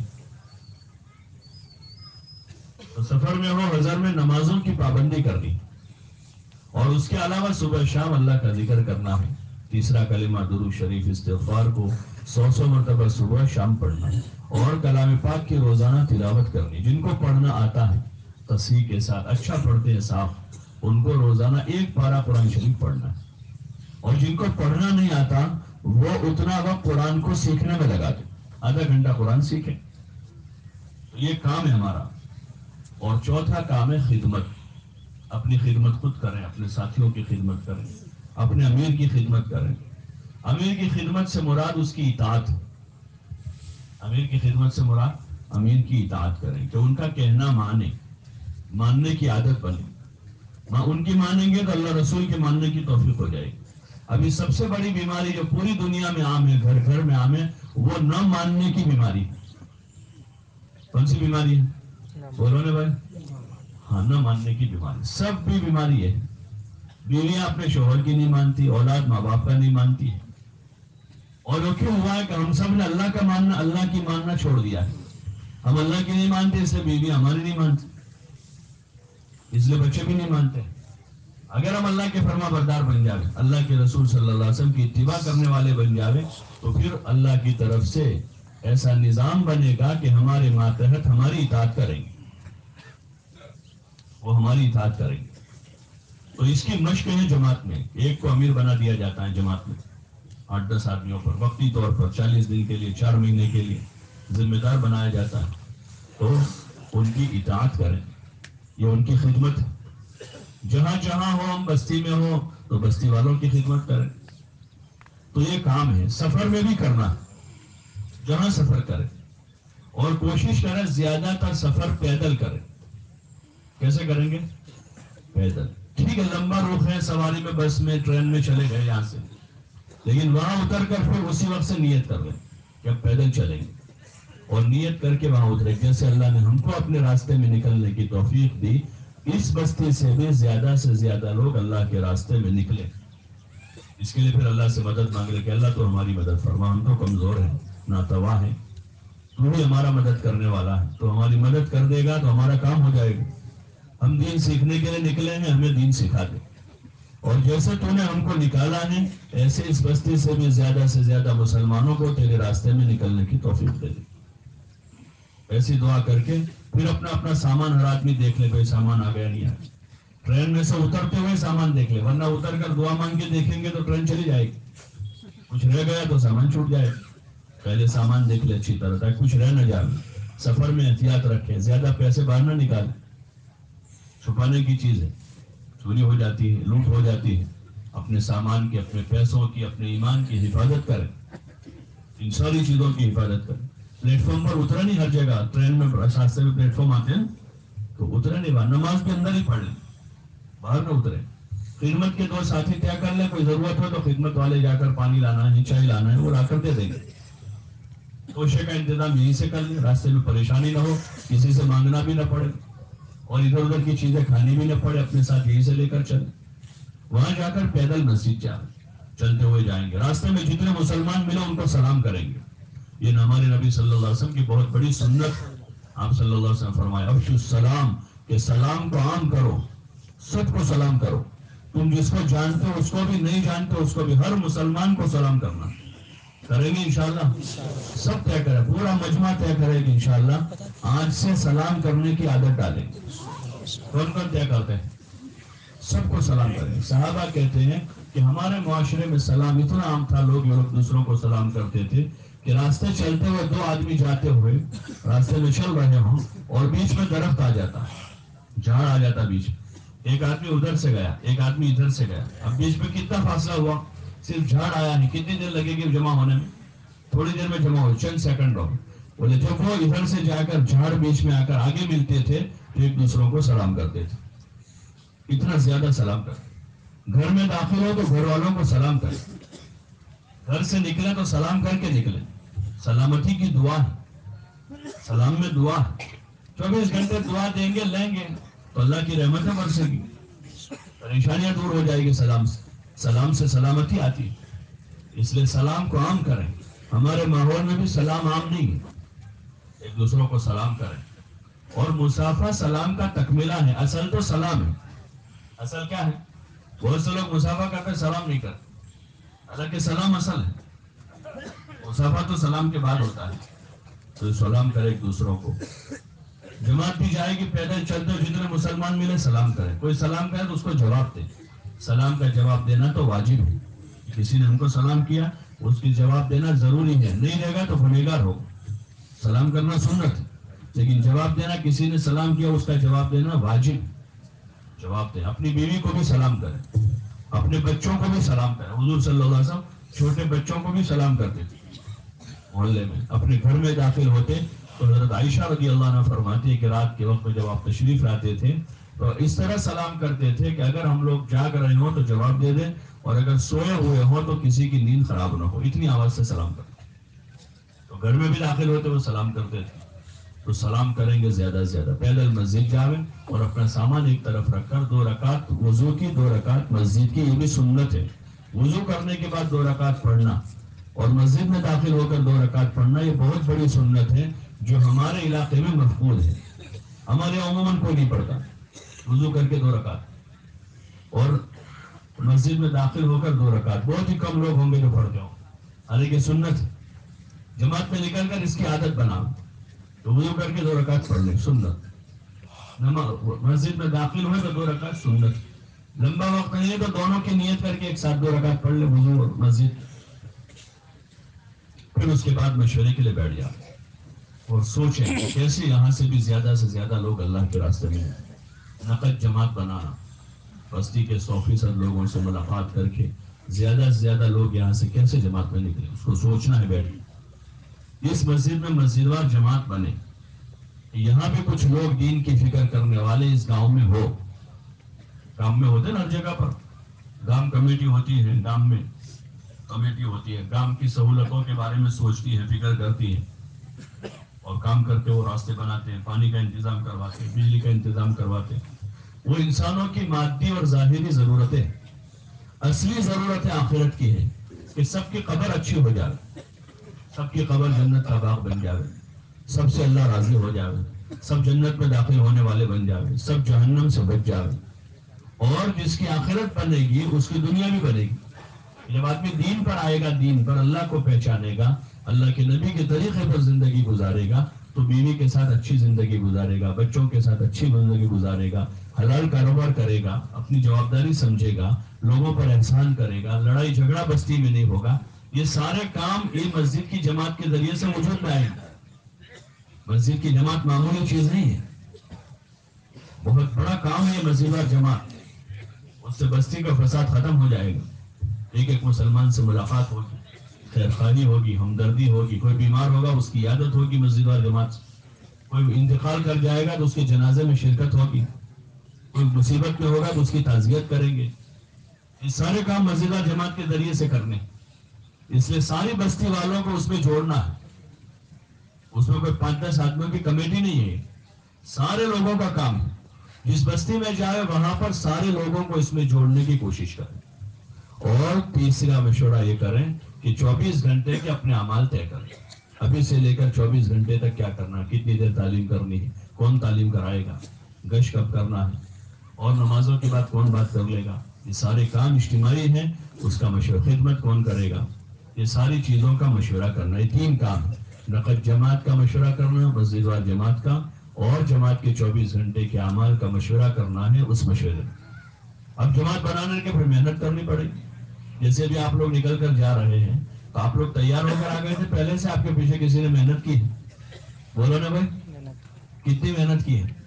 A: تو سفر میں ہو، حضر میں نمازوں کی پابندی کرنی، اور اس کے علاوہ صبح شام اللہ کا ذکر کرنا ہے۔ تیسرا کلمہ درود شریف استغفار کو 100 مرتبہ صبح شام پڑھنا ہے، اور کلام پاک کی روزانہ تلاوت کرنی۔ جن کو پڑھنا آتا ہے تصحیح کے ساتھ، اچھا پڑھتے ہیں صاف، ان کو روزانہ 1 پارہ قرآن شریف پڑھنا ہے، اور جن کو پڑھنا نہیں آتا وہ اتنا وقت قرآن کو سیکھنے میں لگا دیں، آدھا گھنٹہ قرآن سیکھیں۔ تو یہ کام ہے ہمارا۔ اور چوتھا کام ہے خدمت، اپنی خدمت خود کریں، اپنے ساتھیوں کی خدمت کریں، اپنے امیر کی خدمت کریں۔ امیر کی خدمت سے مراد اس کی اطاعت، امیر کی خدمت سے مراد امیر کی اطاعت کریں، کہ ان کا کہنا ماننے کی عادت بنے۔ ان کی مانیں گے تو اللہ رسول کے ماننے کی توفیق ہو جائے گی۔ ابھی سب سے بڑی بیماری جو پوری دنیا میں عام ہے، گھر گھر میں عام ہے، وہ نہ ماننے کی بیماری ہے۔ کون سی بیماری ہے؟ بولو نا بھائی، ہاں، نہ ماننے کی بیماری، سب بھی بیماری ہے۔ بیویاں اپنے شوہر کی نہیں مانتی، اولاد ماں باپ کا نہیں مانتی ہے، اور وہ کیوں ہوا ہے کہ ہم سب نے اللہ کا ماننا، اللہ کی ماننا چھوڑ دیا ہے۔ ہم اللہ کی نہیں مانتے، اس لیے بیویاں ہماری نہیں مانتی، اس لیے بچے بھی نہیں مانتے۔ اگر ہم اللہ کے فرما بردار بن جاوے، اللہ کے رسول صلی اللہ علیہ وسلم کی اتباع کرنے والے بن جاوے، تو پھر اللہ کی طرف سے ایسا نظام بنے گا کہ ہمارے ماتحت ہماری اطاعت کریں گے، وہ ہماری اطاعت کریں گے۔ تو اس کی مشق ہے جماعت میں، ایک کو امیر بنا دیا جاتا ہے جماعت میں، 8-10 آدمیوں پر وقتی طور پر 40 دن کے لیے، 4 مہینے کے لیے ذمہ دار بنایا جاتا ہے، تو ان کی اطاعت کریں، یہ ان کی خدمت ہے۔ جہاں جہاں ہو، ہم بستی میں ہو تو بستی والوں کی خدمت کریں، تو یہ کام ہے۔ سفر میں بھی کرنا، جہاں سفر کریں، اور کوشش کریں زیادہ تر سفر پیدل کریں۔ کیسے کریں گے؟ پیدل۔ ٹھیک ہے، لمبا رخ ہے، سواری میں، بس میں، ٹرین میں چلے گئے یہاں سے، لیکن وہاں اتر کر پھر اسی وقت سے نیت کر لیں کہ اب پیدل چلیں گے، اور نیت کر کے وہاں اترے۔ جیسے اللہ نے ہم کو اپنے راستے میں نکلنے کی توفیق دی، اس بستی سے بھی زیادہ سے زیادہ لوگ اللہ کے راستے میں نکلے، اس کے لیے پھر اللہ سے مدد مانگ لے کہ اللہ تو ہماری مدد فرما، ہم تو کمزور ہیں، ناتوا ہیں، تو ہی ہمارا مدد کرنے والا ہے، تو ہماری مدد کر دے گا تو ہمارا کام ہو جائے گا۔ ہم دین سیکھنے کے لیے نکلے ہیں، ہمیں دین سکھا دے، اور جیسے تو نے ہم کو نکالا ہے ایسے اس بستی سے بھی زیادہ مسلمانوں کو تیرے راستے میں نکلنے کی توفیق دے دے۔ ایسی دعا کر کے پھر اپنا اپنا سامان ہر آدمی دیکھ لے، بھائی سامان آ گیا نہیں آ گیا۔ ٹرین میں سے اترتے ہوئے سامان دیکھ لے، ورنہ اتر کر دعا مانگ کے دیکھیں گے تو ٹرین چلی جائے گی، کچھ رہ گیا تو سامان چھوٹ جائے گا۔ پہلے سامان دیکھ لے اچھی طرح تاکہ کچھ رہ نہ جائے۔ سفر میں احتیاط رکھیں، زیادہ پیسے باہر نہ نکالیں، چھپانے کی چیز ہے، چوری ہو جاتی ہے، لوٹ ہو جاتی ہے۔ اپنے سامان کی، اپنے پیسوں کی، اپنے ایمان کی حفاظت کریں، ان ساری چیزوں کی حفاظت کریں۔ پلیٹ فارم پر اترا نہیں ہر جگہ، ٹرین میں راستے میں پلیٹ فارم آتے ہیں تو اترے نہیں باہر، نماز کے اندر ہی پڑھ لیں، باہر نہ اترے۔ خدمت کے دو ساتھی طے کر لیں، کوئی ضرورت ہو تو خدمت والے جا کر پانی لانا ہے، چائے لانا ہے، وہ لا کر دے دیں گے۔ توشے کا انتظام یہیں سے کر لیں، راستے میں پریشانی نہ ہو، کسی سے مانگنا بھی نہ پڑے، اور ادھر ادھر کی چیزیں کھانی بھی نہ پڑے، اپنے ساتھ یہیں سے لے کر چلیں۔ وہاں جا کر پیدل مسجد جائیں، چلتے ہوئے جائیں گے، راستے میں جتنے مسلمان ملے ان کو سلام کریں گے۔ یہ ہمارے نبی صلی اللہ علیہ وسلم کی بہت بڑی سنت۔ آپ صلی اللہ علیہ وسلم فرمایا افشوا السلام، کہ سلام کو عام کرو، سب کو سلام کرو، تم جس کو جانتے ہو اس کو بھی، نہیں جانتے اس کو بھی، ہر مسلمان کو سلام کرنا۔ کریں گے انشاءاللہ؟ سب طے کرے، پورا مجمع طے کرے گی انشاءاللہ آج سے سلام کرنے کی عادت ڈالیں گے۔ کون کون طے کرتے ہیں؟ سب کو سلام کریں۔ صحابہ کہتے ہیں کہ ہمارے معاشرے میں سلام اتنا عام تھا، لوگ دوسروں کو سلام کرتے تھے کہ راستے چلتے ہوئے دو آدمی جاتے ہوئے راستے میں چل رہے ہوں اور بیچ میں درخت آ جاتا، جھاڑ آ جاتا بیچ میں، ایک آدمی ادھر سے گیا، ایک آدمی ادھر سے گیا، اب بیچ میں کتنا فاصلہ ہوا؟ صرف جھاڑ آیا ہے، کتنی دیر لگے گی جمع ہونے میں؟ تھوڑی دیر میں جمع ہو، چند سیکنڈ ہو۔ بولے جب وہ ادھر سے جا کر جھاڑ بیچ میں آ کر آگے ملتے تھے تو ایک دوسروں کو سلام کرتے تھے، اتنا زیادہ سلام کرتے۔ گھر میں داخل ہو تو گھر والوں کو سلام کریں، گھر سے نکلے تو سلام کر کے نکلے، سلامتی کی دعا ہے، سلام میں دعا ہے۔ 24 گھنٹے دعا دیں گے، لیں گے تو اللہ کی رحمتیں برسے گی، پریشانیاں دور ہو جائے گی۔ سلام سے سلامتی آتی ہے، اس لیے سلام کو عام کریں۔ ہمارے ماحول میں بھی سلام عام نہیں ہے، ایک دوسروں کو سلام کریں، اور مسافہ سلام کا تکملہ ہے، اصل تو سلام ہے۔ اصل کیا ہے؟ بہت سے لوگ مسافہ کرتے سلام نہیں کرتے، حالانکہ سلام اصل ہے، مسافہ تو سلام کے بعد ہوتا ہے۔ تو سلام کرے ایک دوسروں کو، جماعت بھی جائے گی پیدل چلتے جتنے مسلمان ملے سلام کرے، کوئی سلام کرے تو اس کو جواب دے، سلام کا جواب دینا تو واجب ہے، کسی نے ہم کو سلام کیا اس کی جواب دینا ضروری ہے، نہیں دے گا تو گنہگار ہو۔ سلام کرنا سنت ہے لیکن جواب دینا، کسی نے سلام کیا اس کا جواب دینا واجب، جواب دیں۔ اپنی بیوی کو بھی سلام کریں، اپنے بچوں کو بھی سلام کریں، حضور صلی اللہ علیہ وسلم چھوٹے بچوں کو بھی سلام کرتے تھے محلے میں، اپنے گھر میں داخل ہوتے تو حضرت عائشہ رضی اللہ عنہ فرماتی ہے کہ رات کے وقت میں جب آپ تشریف لاتے تھے تو اس طرح سلام کرتے تھے کہ اگر ہم لوگ جاگ رہے ہوں تو جواب دے دیں، اور اگر سوئے ہوئے ہوں تو کسی کی نیند خراب نہ ہو، اتنی آواز سے سلام کرتے۔ تو گھر میں بھی داخل ہوتے وہ سلام کرتے تھے، تو سلام کریں گے زیادہ سے زیادہ۔ پیدل مسجد جاویں اور اپنا سامان ایک طرف رکھ کر 2 رکعت وضو کی، 2 رکعت مسجد کی، یہ بھی سنت ہے۔ وضو کرنے کے بعد 2 رکعت پڑھنا اور مسجد میں داخل ہو کر 2 رکعت پڑھنا، یہ بہت بڑی سنت ہے جو ہمارے علاقے میں مفقود ہے، ہمارے عموماً کوئی نہیں پڑھتا۔ وضو کر کے 2 رکعت اور مسجد میں داخل ہو کر 2 رکعت، بہت ہی کم لوگ ہوں گے جو پڑھتے ہوں، حالانکہ سنت ہے۔ جماعت میں نکل کر اس کی عادت بناؤ، تو وضو کر کے 2 رکعت پڑھ لیں، سنت۔ مسجد میں داخل ہوئے تو 2 رکعت سنت، لمبا وقت نہیں ہے تو دونوں کی نیت کر کے ایک ساتھ 2 رکعت پڑھ لیں، وضو اور مسجد۔ پھر اس کے بعد مشورے کے لیے بیٹھ جاؤ اور سوچیں کیسے یہاں سے بھی زیادہ لوگ اللہ کے راستے میں ہیں۔ نقد جماعت بنانا، بستی کے 100% لوگوں سے ملاقات کر کے زیادہ سے زیادہ لوگ یہاں سے کیسے جماعت میں نکلیں، اس کو سوچنا ہے بیٹھ کے۔ اس مسجد میں مسجدوار جماعت بنے، یہاں بھی کچھ لوگ دین کی فکر کرنے والے اس گاؤں میں ہو۔ گاؤں میں ہوتے نا ہر جگہ پر، گاؤں کمیٹی ہوتی ہے، گاؤں میں کمیٹی ہوتی ہے، گاؤں کی سہولتوں کے بارے میں سوچتی ہے، فکر کرتی ہے، اور کام کرتے وہ راستے بناتے ہیں، پانی کا انتظام کرواتے ہیں، بجلی کا انتظام کرواتے ہیں۔ وہ انسانوں کی مادی اور ظاہری ضرورتیں، اصلی ضرورت آخرت کی ہے کہ سب کی قبر اچھی ہو جائے، سب کی قبر جنت کا باغ بن جائے، سب سے اللہ راضی ہو جائے، سب جنت میں داخل ہونے والے بن جائے، سب جہنم سے بچ جائے، اور جس کی آخرت بنے گی اس کی دنیا بھی بنے گی۔ جب آدمی دین پر آئے گا، دین پر اللہ کو پہچانے گا، اللہ کے نبی کے طریقے پر زندگی گزارے گا، تو بیوی کے ساتھ اچھی زندگی گزارے گا، بچوں کے ساتھ اچھی زندگی گزارے گا، حلال کاروبار کرے گا، اپنی جوابداری سمجھے گا، لوگوں پر احسان کرے گا، لڑائی جھگڑا بستی میں نہیں ہوگا۔ یہ سارے کام ایک مسجد کی جماعت کے ذریعے سے وجود میں آئیں گے۔ مسجد کی جماعت معمولی چیز نہیں ہے، بہت بڑا کام ہے مسجد اور جماعت۔ اس سے بستی کا فساد ختم ہو جائے گا، ایک ایک مسلمان سے ملاقات ہوگی، خیر خواہی ہوگی، ہمدردی ہوگی، کوئی بیمار ہوگا اس کی عیادت ہوگی مسجد اور جماعت سے، کوئی انتقال کر جائے گا تو اس کے جنازے میں شرکت ہوگی، کوئی مصیبت میں ہوگا تو اس کی تعزیت کریں گے۔ یہ سارے کام مسجد اور جماعت کے ذریعے سے کرنے، اس لیے ساری بستی والوں کو اس میں جوڑنا ہے۔ اس میں کوئی 5-10 آدمیوں کی کمیٹی نہیں ہے، سارے لوگوں کا کام ہے۔ جس بستی میں جائے وہاں پر سارے لوگوں کو اس میں جوڑنے کی کوشش کریں۔ اور تیسرا مشورہ یہ کریں کہ 24 گھنٹے کے اپنے اعمال طے کریں، ابھی سے لے کر 24 گھنٹے تک کیا کرنا ہے، کتنی دیر تعلیم کرنی ہے، کون تعلیم کرائے گا، گشت کب کرنا ہے، اور نمازوں کے بعد کون بات کر لے گا، یہ سارے کام اجتماعی ہیں، اس کا مشورہ، خدمت کون کرے گا، یہ ساری چیزوں کا مشورہ کرنا۔ یہ 3 کام، نقد جماعت کا مشورہ کرنا، مسجد وار جماعت کا، اور جماعت کے 24 گھنٹے کے اعمال کا مشورہ کرنا ہے اس مشورے میں۔ اب جماعت بنانے کے پھر محنت کرنی پڑے گی۔ جیسے بھی آپ لوگ نکل کر جا رہے ہیں تو آپ لوگ تیار ہو کر آ گئے تھے، پہلے سے آپ کے پیچھے کسی نے محنت کی ہے؟ بولو نا بھائی، کتنی محنت کی ہے؟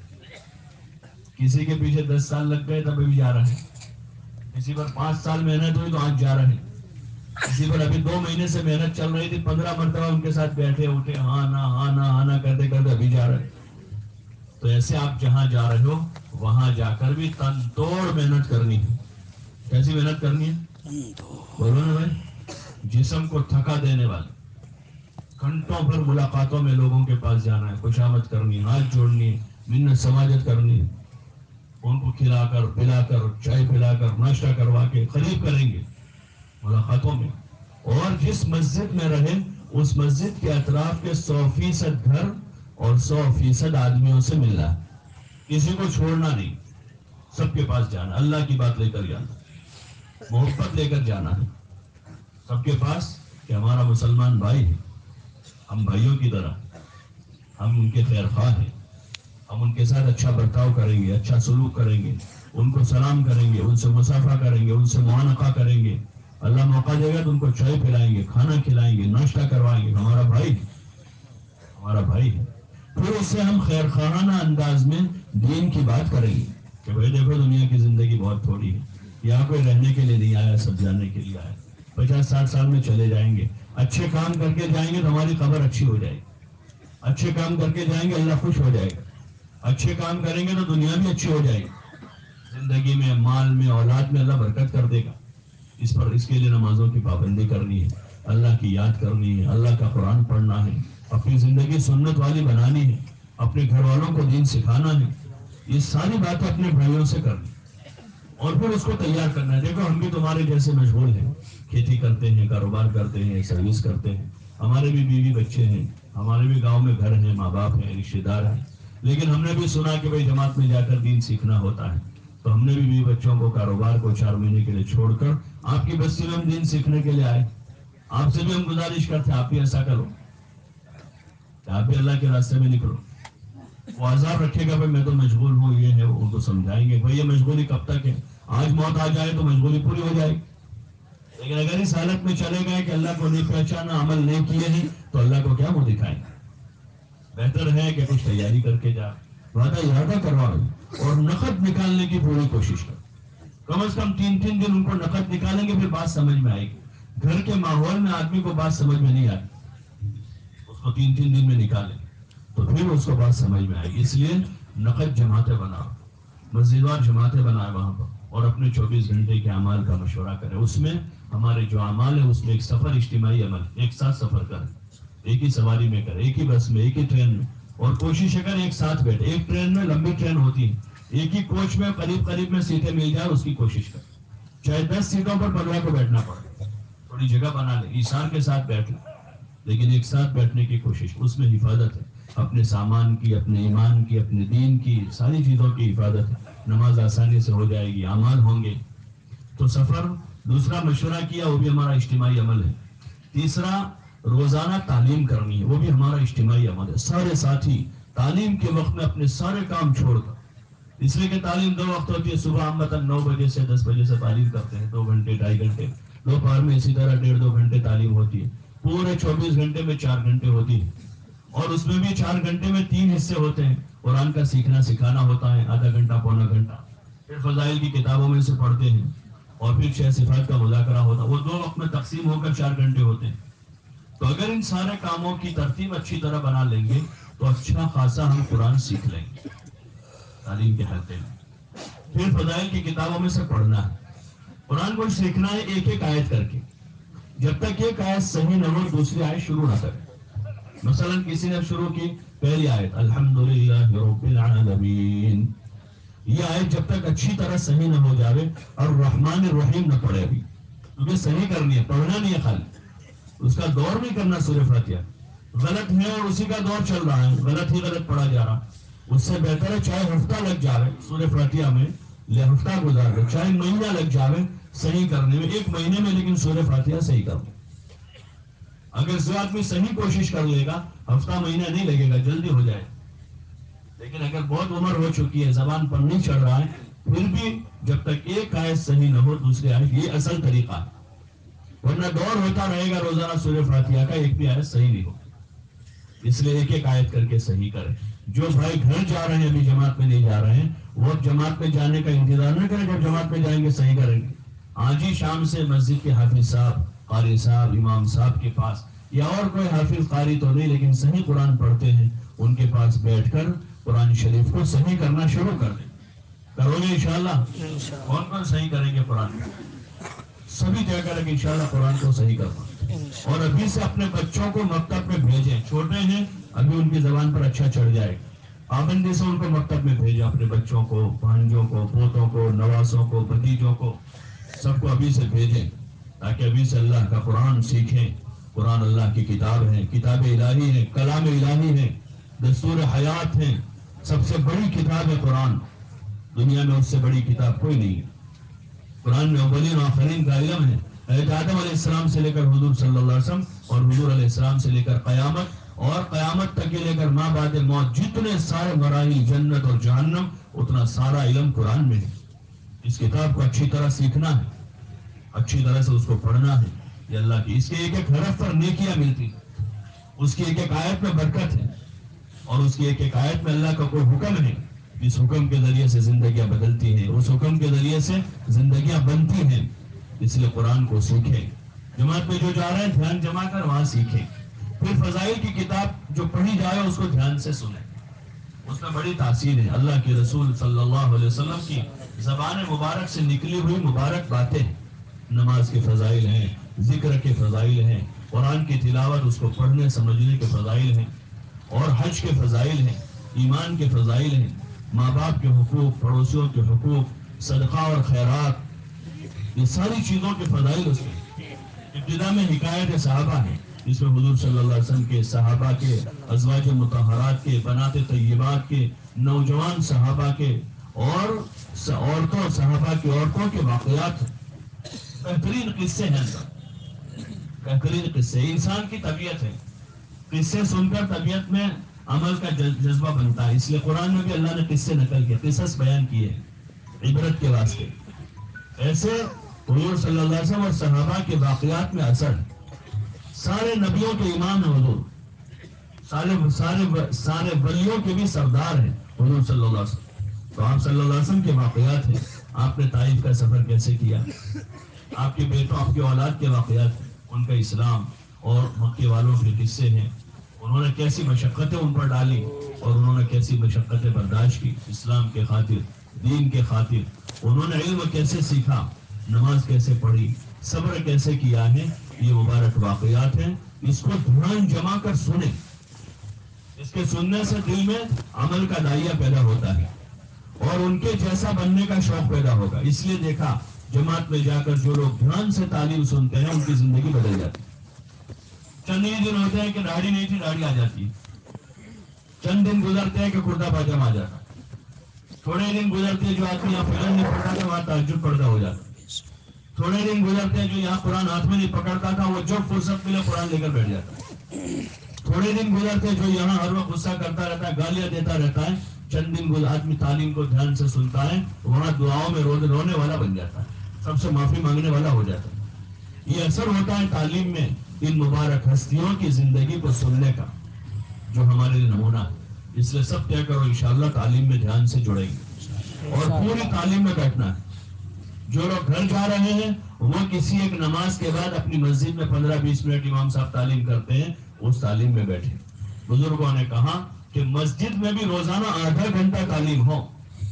A: کسی کے پیچھے 10 سال لگ گئے تب ابھی جا رہے ہیں، کسی پر 5 سال محنت ہوئی تو آج جا رہے ہیں، کسی پر ابھی 2 مہینے سے محنت چل رہی تھی، 15 مرتبہ ان کے ساتھ بیٹھے اٹھے، ہاں نا کرتے کرتے ابھی جا رہے ہیں۔ تو ایسے آپ جہاں جا رہے ہو وہاں جا کر بھی تن توڑ محنت کرنی ہے۔ کیسی محنت کرنی ہے؟ بولو نا بھائی، جسم کو تھکا دینے والی، گھنٹوں پر ملاقاتوں میں لوگوں کے پاس جانا ہے، خوشامد کرنی، ہاتھ جوڑنی، منت سماجت کرنی، ان کو کھلا کر پلا کر چائے پلا کر ناشتہ کروا کے قریب کریں گے ملاقاتوں میں۔ اور جس مسجد میں رہے اس مسجد کے اطراف کے 100% گھر اور 100% آدمیوں سے ملنا، کسی کو چھوڑنا نہیں، سب کے پاس جانا، اللہ کی بات لے کر جانا، محبت لے کر جانا ہے سب کے پاس، کہ ہمارا مسلمان بھائی ہے، ہم بھائیوں کی طرح، ہم ان کے خیر خواہ ہیں، ہم ان کے ساتھ اچھا برتاؤ کریں گے، اچھا سلوک کریں گے، ان کو سلام کریں گے، ان سے مصافحہ کریں گے، ان سے معانقہ کریں گے، اللہ موقع دے گا تو ان کو چائے پلائیں گے، کھانا کھلائیں گے، ناشتہ کروائیں گے، ہمارا بھائی ہے۔ پھر اس سے ہم خیر خواہانہ انداز میں دین کی بات کریں گے کہ بھائی دیکھو دنیا کی زندگی بہت تھوڑی ہے، یہاں کوئی رہنے کے لیے نہیں آیا، سب جانے کے لیے آیا، 50-60 سال میں چلے جائیں گے، اچھے کام کر کے جائیں گے تو ہماری قبر اچھی ہو جائے گی، اچھے کام کر کے جائیں گے اللہ خوش ہو جائے گا، اچھے کام کریں گے تو دنیا بھی اچھی ہو جائے گی، زندگی میں، مال میں، اولاد میں اللہ برکت کر دے گا۔ اس کے لیے نمازوں کی پابندی کرنی ہے، اللہ کی یاد کرنی ہے، اللہ کا قرآن پڑھنا ہے، اپنی زندگی سنت والی بنانی ہے، اپنے گھر والوں کو دین سکھانا ہے، یہ ساری باتیں اپنے بھائیوں سے کرنی اور پھر اس کو تیار کرنا ہے۔ دیکھو ہم بھی تمہارے جیسے مشغول ہیں، کھیتی کرتے ہیں، کاروبار کرتے ہیں، سروس کرتے ہیں، ہمارے بھی بیوی بچے ہیں، ہمارے بھی گاؤں میں گھر ہیں، ماں باپ ہیں، رشتے دار ہیں، لیکن ہم نے بھی سنا کہ بھئی جماعت میں جا کر دین سیکھنا ہوتا ہے، تو ہم نے بھی بیوی بچوں کو، کاروبار کو 4 مہینے کے لیے چھوڑ کر آپ کی بستی میں ہم دین سیکھنے کے لیے آئے۔ آپ سے بھی ہم گزارش کرتے ہیں آپ بھی ایسا کرو کہ آپ بھی اللہ کے راستے میں نکلو۔ وہ عذاب رکھے گا بھائی میں تو مشغول ہوں، یہ ہے، ان کو سمجھائیں گے بھائی یہ مشغولی کب تک ہے، آج موت آ جائے تو مشغولی پوری ہو جائے گی، لیکن اگر اس حالت میں چلے گئے کہ اللہ کو نہیں پہچانا، عمل نہیں کیے ہیں، تو اللہ کو کیا منہ دکھائیں گے؟ بہتر ہے کہ کچھ تیاری کر کے جا، وعدہ ارادہ کرواؤ اور نقد نکالنے کی پوری کوشش کرو، کم از کم 3 دن ان کو نقد نکالیں گے، پھر بات سمجھ میں آئے گی۔ گھر کے ماحول میں آدمی کو بات سمجھ میں نہیں آتی، اس کو 3 دن میں نکالیں تو پھر اس کو بات سمجھ میں آئے گی۔ اس لیے نقد جماعتیں بناؤ، مسجدوار جماعتیں بنائے وہاں پر، اور اپنے 24 گھنٹے کے اعمال کا مشورہ کریں، اس میں ہمارے جو اعمال ہیں اس میں ایک سفر، اجتماعی عمل، ایک ساتھ سفر کریں، ایک ہی سواری میں کریں، ایک ہی بس میں، ایک ہی ٹرین میں، اور کوشش کریں ایک ساتھ بیٹھے، ایک ٹرین میں، لمبی ٹرین ہوتی ہے، ایک ہی کوچ میں قریب میں سیٹیں مل جائے اس کی کوشش کریں، چاہے 10 سیٹوں پر 15 کو بیٹھنا پڑے، تھوڑی جگہ بنا لے، اشار کے ساتھ بیٹھ لے، لیکن ایک ساتھ بیٹھنے کی کوشش، اس میں حفاظت ہے، اپنے سامان کی، اپنے ایمان کی، اپنے دین کی، ساری چیزوں کی حفاظت ہے، نماز آسانی سے ہو جائے گی، اعمال ہوں گے۔ تو سفر، دوسرا مشورہ کیا، وہ بھی ہمارا اجتماعی عمل ہے۔ تیسرا، روزانہ تعلیم کرنی ہے، وہ بھی ہمارا اجتماعی عمل ہے، سارے ساتھی تعلیم کے وقت میں اپنے سارے کام چھوڑ کر، اس لیے کہ تعلیم 2 وقت ہوتی ہے، صبح عامةً 9 بجے سے 10 بجے سے تعلیم کرتے ہیں، 2 گھنٹے 2.5 گھنٹے، دوپہر میں اسی طرح 1.5-2 گھنٹے تعلیم ہوتی ہے، پورے 24 گھنٹے میں 4 گھنٹے ہوتی ہے، اور اس میں بھی 4 گھنٹے میں 3 حصے ہوتے ہیں، قرآن کا سیکھنا سکھانا ہوتا ہے آدھا گھنٹہ پونا گھنٹہ، پھر فضائل کی کتابوں میں سے پڑھتے ہیں، اور پھر 6 صفات کا مذاکرہ ہوتا ہے، وہ 2 وقت میں تقسیم ہو کر 4 گھنٹے ہوتے ہیں۔ تو اگر ان سارے کاموں کی ترتیب اچھی طرح بنا لیں گے تو اچھا خاصا ہم قرآن سیکھ لیں گے تعلیم کے حلقے میں۔ پھر فضائل کی کتابوں میں سے پڑھنا ہے، قرآن کو سیکھنا ہے ایک ایک آیت کر کے، جب تک ایک آیت صحیح نہ ہو دوسری آیت شروع نہ کرے۔ مثلا کسی نے شروع کی پہلی آیت الحمدللہ رب العالمین، یہ آیت جب تک اچھی طرح صحیح نہ ہو جاوے اور الرحمن الرحیم نہ پڑھے، ابھی کیونکہ صحیح کرنی ہے، پڑھنا نہیں ہے خالی، اس کا دور نہیں کرنا سورہ فاتحہ، غلط ہے اور اسی کا دور چل رہا ہے، غلط ہی غلط پڑھا جا رہا، اس سے بہتر ہے چاہے ہفتہ لگ جاوے سورہ فاتحہ میں، ہفتہ گزار دے، چاہے مہینہ لگ جاوے صحیح کرنے میں، 1 مہینے میں لیکن سورہ فاتحہ صحیح کر دے۔ اگر جو آدمی صحیح کوشش کر لے گا ہفتہ مہینہ نہیں لگے گا، جلدی ہو جائے، لیکن اگر بہت عمر ہو چکی ہے، زبان پر نہیں چڑھ رہا ہے، پھر بھی جب تک ایک آیت صحیح نہ ہو دوسری آیت، یہ اصل طریقہ ہے، ورنہ دور ہوتا رہے گا روزانہ سورہ فاتحہ کا، ایک بھی آیت صحیح نہیں ہو، اس لیے ایک ایک آیت کر کے صحیح کریں۔ جو بھائی گھر جا رہے ہیں ابھی جماعت میں نہیں جا رہے ہیں، وہ اب جماعت میں جانے کا انتظار نہ کریں، جب جماعت میں جائیں گے صحیح کریں گے، آج ہی شام سے مسجد کے حافظ صاحب، قاری صاحب، امام صاحب کے پاس، یا اور کوئی حافظ قاری تو نہیں لیکن صحیح قرآن پڑھتے ہیں، ان کے پاس بیٹھ کر قرآن شریف کو صحیح کرنا شروع کر دیں۔ کرو گے انشاءاللہ؟ کون کون صحیح کریں گے قرآن؟ سبھی طے کریں گے انشاءاللہ قرآن کو صحیح کرنا، اور ابھی سے اپنے بچوں کو مکتب میں بھیجیں، چھوٹے ہیں ابھی ان کی زبان پر اچھا چڑھ جائے، پابندی سے ان کو مکتب میں بھیجیں، اپنے بچوں کو، بھانجوں کو، پوتوں کو، نواسوں کو، بھتیجوں کو، سب کو ابھی سے بھیجیں تاکہ ابھی سے اللہ کا قرآن سیکھیں۔ قرآن اللہ کی کتاب ہے، کتاب الہی ہے، کلام الہی ہے، دستور حیات ہے، سب سے بڑی کتاب ہے قرآن، دنیا میں اس سے بڑی کتاب کوئی نہیں ہے۔ قرآن میں اولین و آخرین کا علم ہے، حضرت آدم علیہ السلام سے لے کر حضور صلی اللہ علیہ وسلم، اور حضور علیہ السلام سے لے کر قیامت، اور قیامت تک لے کر ماں بعد موت، جتنے سارے مراحل جنت اور جہنم، اتنا سارا علم قرآن میں ہے۔ اس کتاب کو اچھی طرح سیکھنا ہے، اچھی طرح سے اس کو پڑھنا ہے، یہ اللہ کی، اس کے ایک ایک حرف پر نیکیاں ملتی، اس کی ایک ایک آیت میں برکت ہے، اور اس کی ایک ایک آیت میں اللہ کا کوئی حکم ہے، اس حکم کے ذریعے سے زندگیاں بدلتی ہیں، اس حکم کے ذریعے سے زندگیاں بنتی ہیں، اس لیے قرآن کو سیکھیں۔ جماعت میں جو جا رہے ہیں دھیان جما کر وہاں سیکھیں، پھر فضائل کی کتاب جو پڑھی جائے اس کو دھیان سے سنیں، اس میں بڑی تاثیر ہے، اللہ کے رسول صلی اللہ علیہ وسلم کی زبان مبارک سے نکلی ہوئی مبارک باتیں، نماز کے فضائل ہیں، ذکر کے فضائل ہیں، قرآن کی تلاوت، اس کو پڑھنے سمجھنے کے فضائل ہیں، اور حج کے فضائل ہیں، ایمان کے فضائل ہیں، ماں باپ کے حقوق، پڑوسیوں کے حقوق، صدقہ اور خیرات، یہ ساری چیزوں کے فضائل اس میں۔ ابتدا میں حکایت صحابہ ہیں، جس میں حضور صلی اللہ علیہ وسلم کے، صحابہ کے، ازواج مطہرات کے، بنات طیبات کے، نوجوان صحابہ کے، اور عورتوں، صحابہ کی عورتوں کے واقعات ہیں، بہترین قصے ہیں، بہترین قصے، انسان کی طبیعت ہے، قصے سن کر طبیعت میں عمل کا جذبہ بنتا ہے، اس لیے قرآن میں بھی اللہ نے قصے نقل کیے، قصص بیان کیے عبرت کے واسطے۔ ایسے حضور صلی اللہ علیہ وسلم اور صحابہ کے واقعات میں اثر، سارے نبیوں کے امام ہیں حضور، سارے ولیوں کے بھی سردار ہیں حضور صلی اللہ علیہ وسلم، تو آپ صلی اللہ علیہ وسلم کے واقعات ہیں، آپ نے طائف کا سفر کیسے کیا، آپ کے بیٹوں، آپ کے اولاد کے واقعات ہیں، ان کا اسلام اور مکے والوں کے قصے ہیں، انہوں نے کیسی مشقتیں ان پر ڈالی اور انہوں نے کیسی مشقتیں برداشت کی اسلام کے خاطر، دین کے خاطر، انہوں نے علم کیسے سیکھا، نماز کیسے پڑھی، صبر کیسے کیا ہے، یہ مبارک واقعات ہیں، اس کو دھیان جما کر سنیں، اس کے سننے سے دل میں عمل کا دائیا پیدا ہوتا ہے اور ان کے جیسا بننے کا شوق پیدا ہوگا۔ اس لیے دیکھا जमात में जाकर जो लोग ध्यान से तालीम सुनते हैं उनकी जिंदगी बदल जाती है। चंद ही दिन होते हैं कि दाढ़ी नहीं थी, दाढ़ी आ जाती है। चंद दिन गुजरते हैं कि कुर्ता पाजामा आ जाता है। थोड़े दिन गुजरते हैं जो आदमी यहाँ फजर नहीं पढ़ता था वहां तहज्जुद पढ़ता हो जाता। थोड़े दिन गुजरते हैं जो यहाँ कुरान हाथ में नहीं पकड़ता था वो जब फुर्सत मिले कुरान लेकर बैठ जाता। थोड़े दिन गुजरते जो यहाँ हर वक्त गुस्सा करता रहता है, गालियां देता रहता है। चंद दिन आदमी तालीम को ध्यान से सुनता है, वहां दुआओं में रोने वाला बन जाता है, सबसे माफी मांगने वाला हो जाता है। ये असर होता है तालीम में इन मुबारक हस्तियों की जिंदगी को सुनने का, जो हमारे लिए नमूना है। इसलिए सब तय करो इंशाअल्लाह तालीम में ध्यान से जुड़ेंगे और पूरी तालीम में बैठना है। जो लोग घर जा रहे हैं वो किसी एक नमाज के बाद अपनी मस्जिद में 15-20 मिनट इमाम साहब तालीम करते हैं, उस तालीम में बैठे। बुजुर्गों ने कहा कि मस्जिद में भी रोजाना आधा घंटा तालीम हो,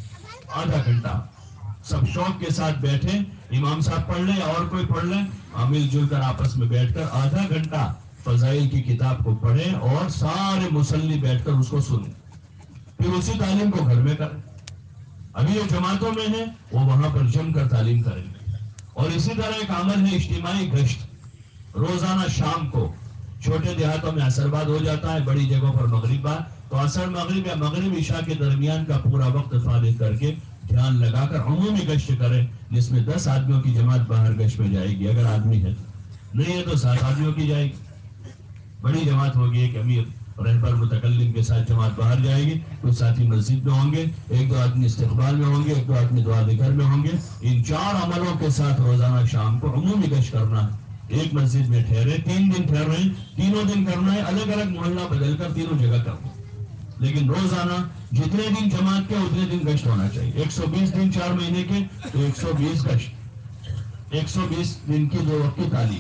A: आधा घंटा सब शौक के साथ बैठे, इमाम साहब पढ़ ले और कोई पढ़ ले, मिलजुल कर आपस में बैठकर आधा घंटा फजाइल की किताब को पढ़े और सारे मुसल्ली बैठकर उसको सुने, फिर उसी तालीम को घर में करें। अभी जो जमातों में है वो वहां पर जमकर तालीम करेंगे। और इसी तरह एक अमल है इज्तिमाई गश्त, रोजाना शाम को छोटे देहातों में असर बाद हो जाता है, बड़ी जगहों पर मगरिब बाद, तो असर मगरिब या मगरिब इशा के दरमियान का पूरा वक्त फारिग करके ध्यान लगाकर अमूमी गश्त करें, जिसमें 10 आदमियों की जमात बाहर गश्त में जाएगी, अगर आदमी है, नहीं है तो 7 आदमियों की जाएगी। बड़ी जमात होगी, एक अमीर रहबर मुतकल्लिम के साथ जमात बाहर जाएगी, कुछ साथी मस्जिद में होंगे, 1-2 आदमी इस्तिक़बाल में होंगे, 1-2 आदमी दुआ ज़िक्र में होंगे। इन 4 अमलों के साथ रोजाना शाम को अमूमी गश्त करना है। एक मस्जिद में ठहरे, 3 दिन ठहर रहे हैं, तीनों दिन करना है, अलग अलग मोहल्ला बदलकर तीनों जगह करना, लेकिन रोजाना जितने दिन जमात के उतने दिन गश्त होना चाहिए। 120 दिन 4 महीने के तो 120 गश्त, 120 दिन की 2 वक्त की तालीम,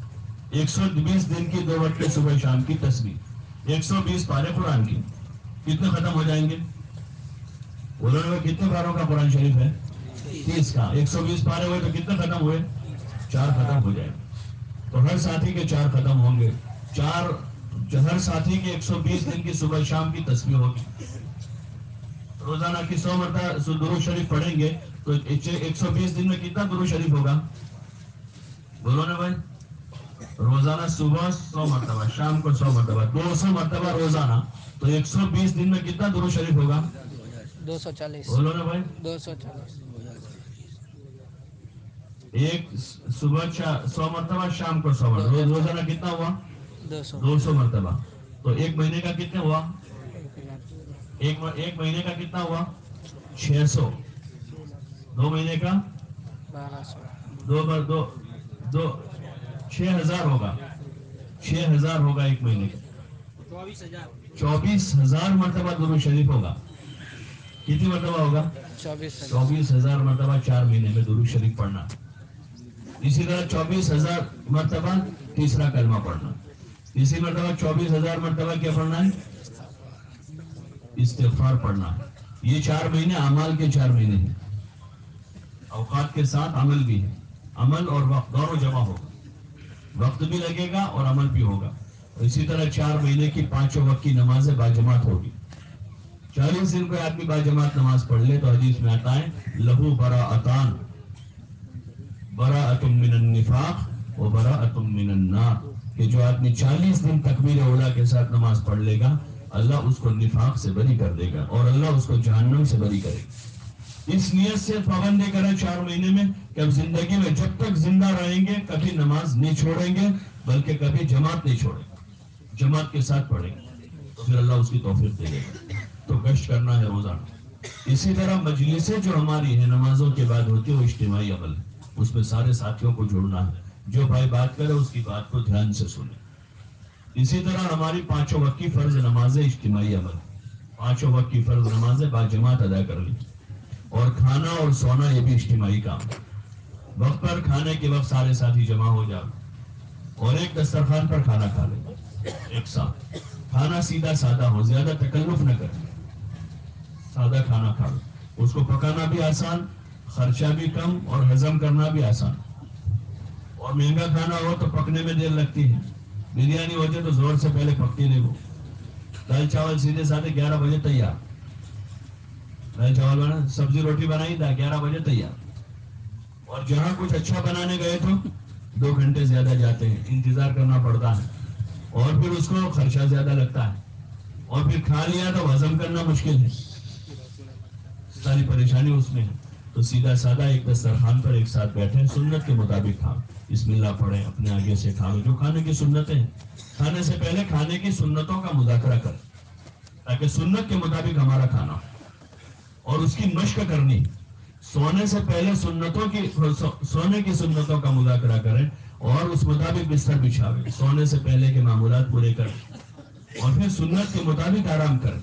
A: 120 दिन की 2 वक्त की सुबह शाम की तस्बीह, 120 पारे कुरान की, कितने खत्म हो जाएंगे? बोलो कितने पारों का कुरान शरीफ है? 30 का। 120 पारे हुए तो कितने खत्म हुए? 4 खत्म हो जाएंगे। तो हर साथी के 4 खत्म होंगे। हर साथी के 120 दिन की सुबह शाम की तस्बीह होगी। रोजाना की 100 मरतबा दुरूद शरीफ पढ़ेंगे तो 120 दिन में कितना दुरूद शरीफ होगा? बोलो ना भाई। रोजाना सुबह 100 मरतबा, शाम को 100 मरतबा, 200 मरतबा रोजाना, तो 120 दिन में कितना दुरूद शरीफ होगा?
B: 240।
A: बोलो ना भाई।
B: 240।
A: एक सुबह 100 मरतबा, शाम को 100 मरतबा, रोजाना कितना हुआ? 200 मरतबा। तो एक महीने का कितना हुआ? एक महीने का कितना हुआ? 600। 2 महीने का
B: 1200।
A: 6,000 होगा। 6,000 होगा एक महीने का। 24,000 मरतबा दुरूद शरीफ होगा। कितनी मरतबा होगा? 24,000 मरतबा 4 महीने में दुरूद शरीफ पढ़ना। इसी तरह 24,000 मरतबा तीसरा कलमा पढ़ना। इसी मरतबा 24,000 मरतबा क्या पढ़ना है? इस्तिग़फ़ार पढ़ना है। ये 4 महीने अमाल के 4 महीने हैं। औकात के साथ अमल भी है। अमल और वक्त दोनों जमा होगा, वक्त भी लगेगा और अमल भी होगा। इसी तरह 4 महीने की 5 वक्त की नमाजें बाजमात होगी। 40 दिन कोई आदमी बाजमात नमाज पढ़ ले तो हदीस में आता है लहू बराअतान, बराअतुम मिनन निफाक व बराअतुम मिनन नार, कि जो आदमी 40 दिन तकबीर औला के साथ नमाज पढ़ लेगा, अल्लाह उसको निफाक से बरी कर देगा और अल्लाह उसको जहन्नम से बरी करेगा। इस नियत से पाबंदी करें 4 महीने में कि अब जिंदगी में जब तक जिंदा रहेंगे कभी नमाज नहीं छोड़ेंगे, बल्कि कभी जमात नहीं छोड़ेंगे, जमात के साथ पढ़ेंगे, तो फिर अल्लाह उसकी तौफीक दे देगा। तो गश्त करना है रोजाना। इसी तरह मजलिसें जो हमारी है नमाजों के बाद होती है वो इज्तिमाई अमल है, उसमें सारे साथियों को जोड़ना है, जो भाई बात करे उसकी बात को ध्यान से सुने। इसी तरह हमारी 5 वक्त की फर्ज नमाजें इज्तिमाई अमल, 5 वक्त की फर्ज नमाजें बाजमात अदा कर ली। और खाना और सोना ये भी इज्तिमाई काम, वक्त पर खाने के वक्त सारे साथी जमा हो जाओ और एक दस्तरखान पर खाना खा ले एक साथ। खाना सीधा सादा हो, ज्यादा तकल्लुफ न करें, सादा खाना खा लो। उसको पकाना भी आसान, खर्चा भी कम और हजम करना भी आसान। और महंगा खाना हो तो पकने में देर लगती है। बिरयानी होती तो जोर से पहले पकती नहीं, वो दाल चावल सीधे साधे 11 बजे तैयार, दाल चावल बना, सब्जी रोटी बनाई था 11 बजे तैयार। اور جہاں کچھ اچھا بنانے گئے تو 2 گھنٹے زیادہ جاتے ہیں, انتظار کرنا پڑتا ہے, اور پھر اس کو خرچہ زیادہ لگتا ہے, اور پھر کھا لیا تو ہضم کرنا مشکل ہے, ساری پریشانی اس میں ہے. تو سیدھا سادہ ایک دسترخوان پر ایک ساتھ بیٹھے, سنت کے مطابق کھاؤ, بسم اللہ پڑھیں, اپنے آگے سے کھاؤ, جو کھانے کی سنتیں ہیں, کھانے سے پہلے کھانے کی سنتوں کا مذاکرہ کریں تاکہ سنت کے مطابق ہمارا کھانا ہو, اور اس کی مشق کرنی. سونے سے پہلے سونے کی سنتوں کا مذاکرہ کریں اور اس مطابق بستر بچھاویں, سونے سے پہلے کے معمولات پورے کریں اور پھر سنت کے مطابق آرام کریں.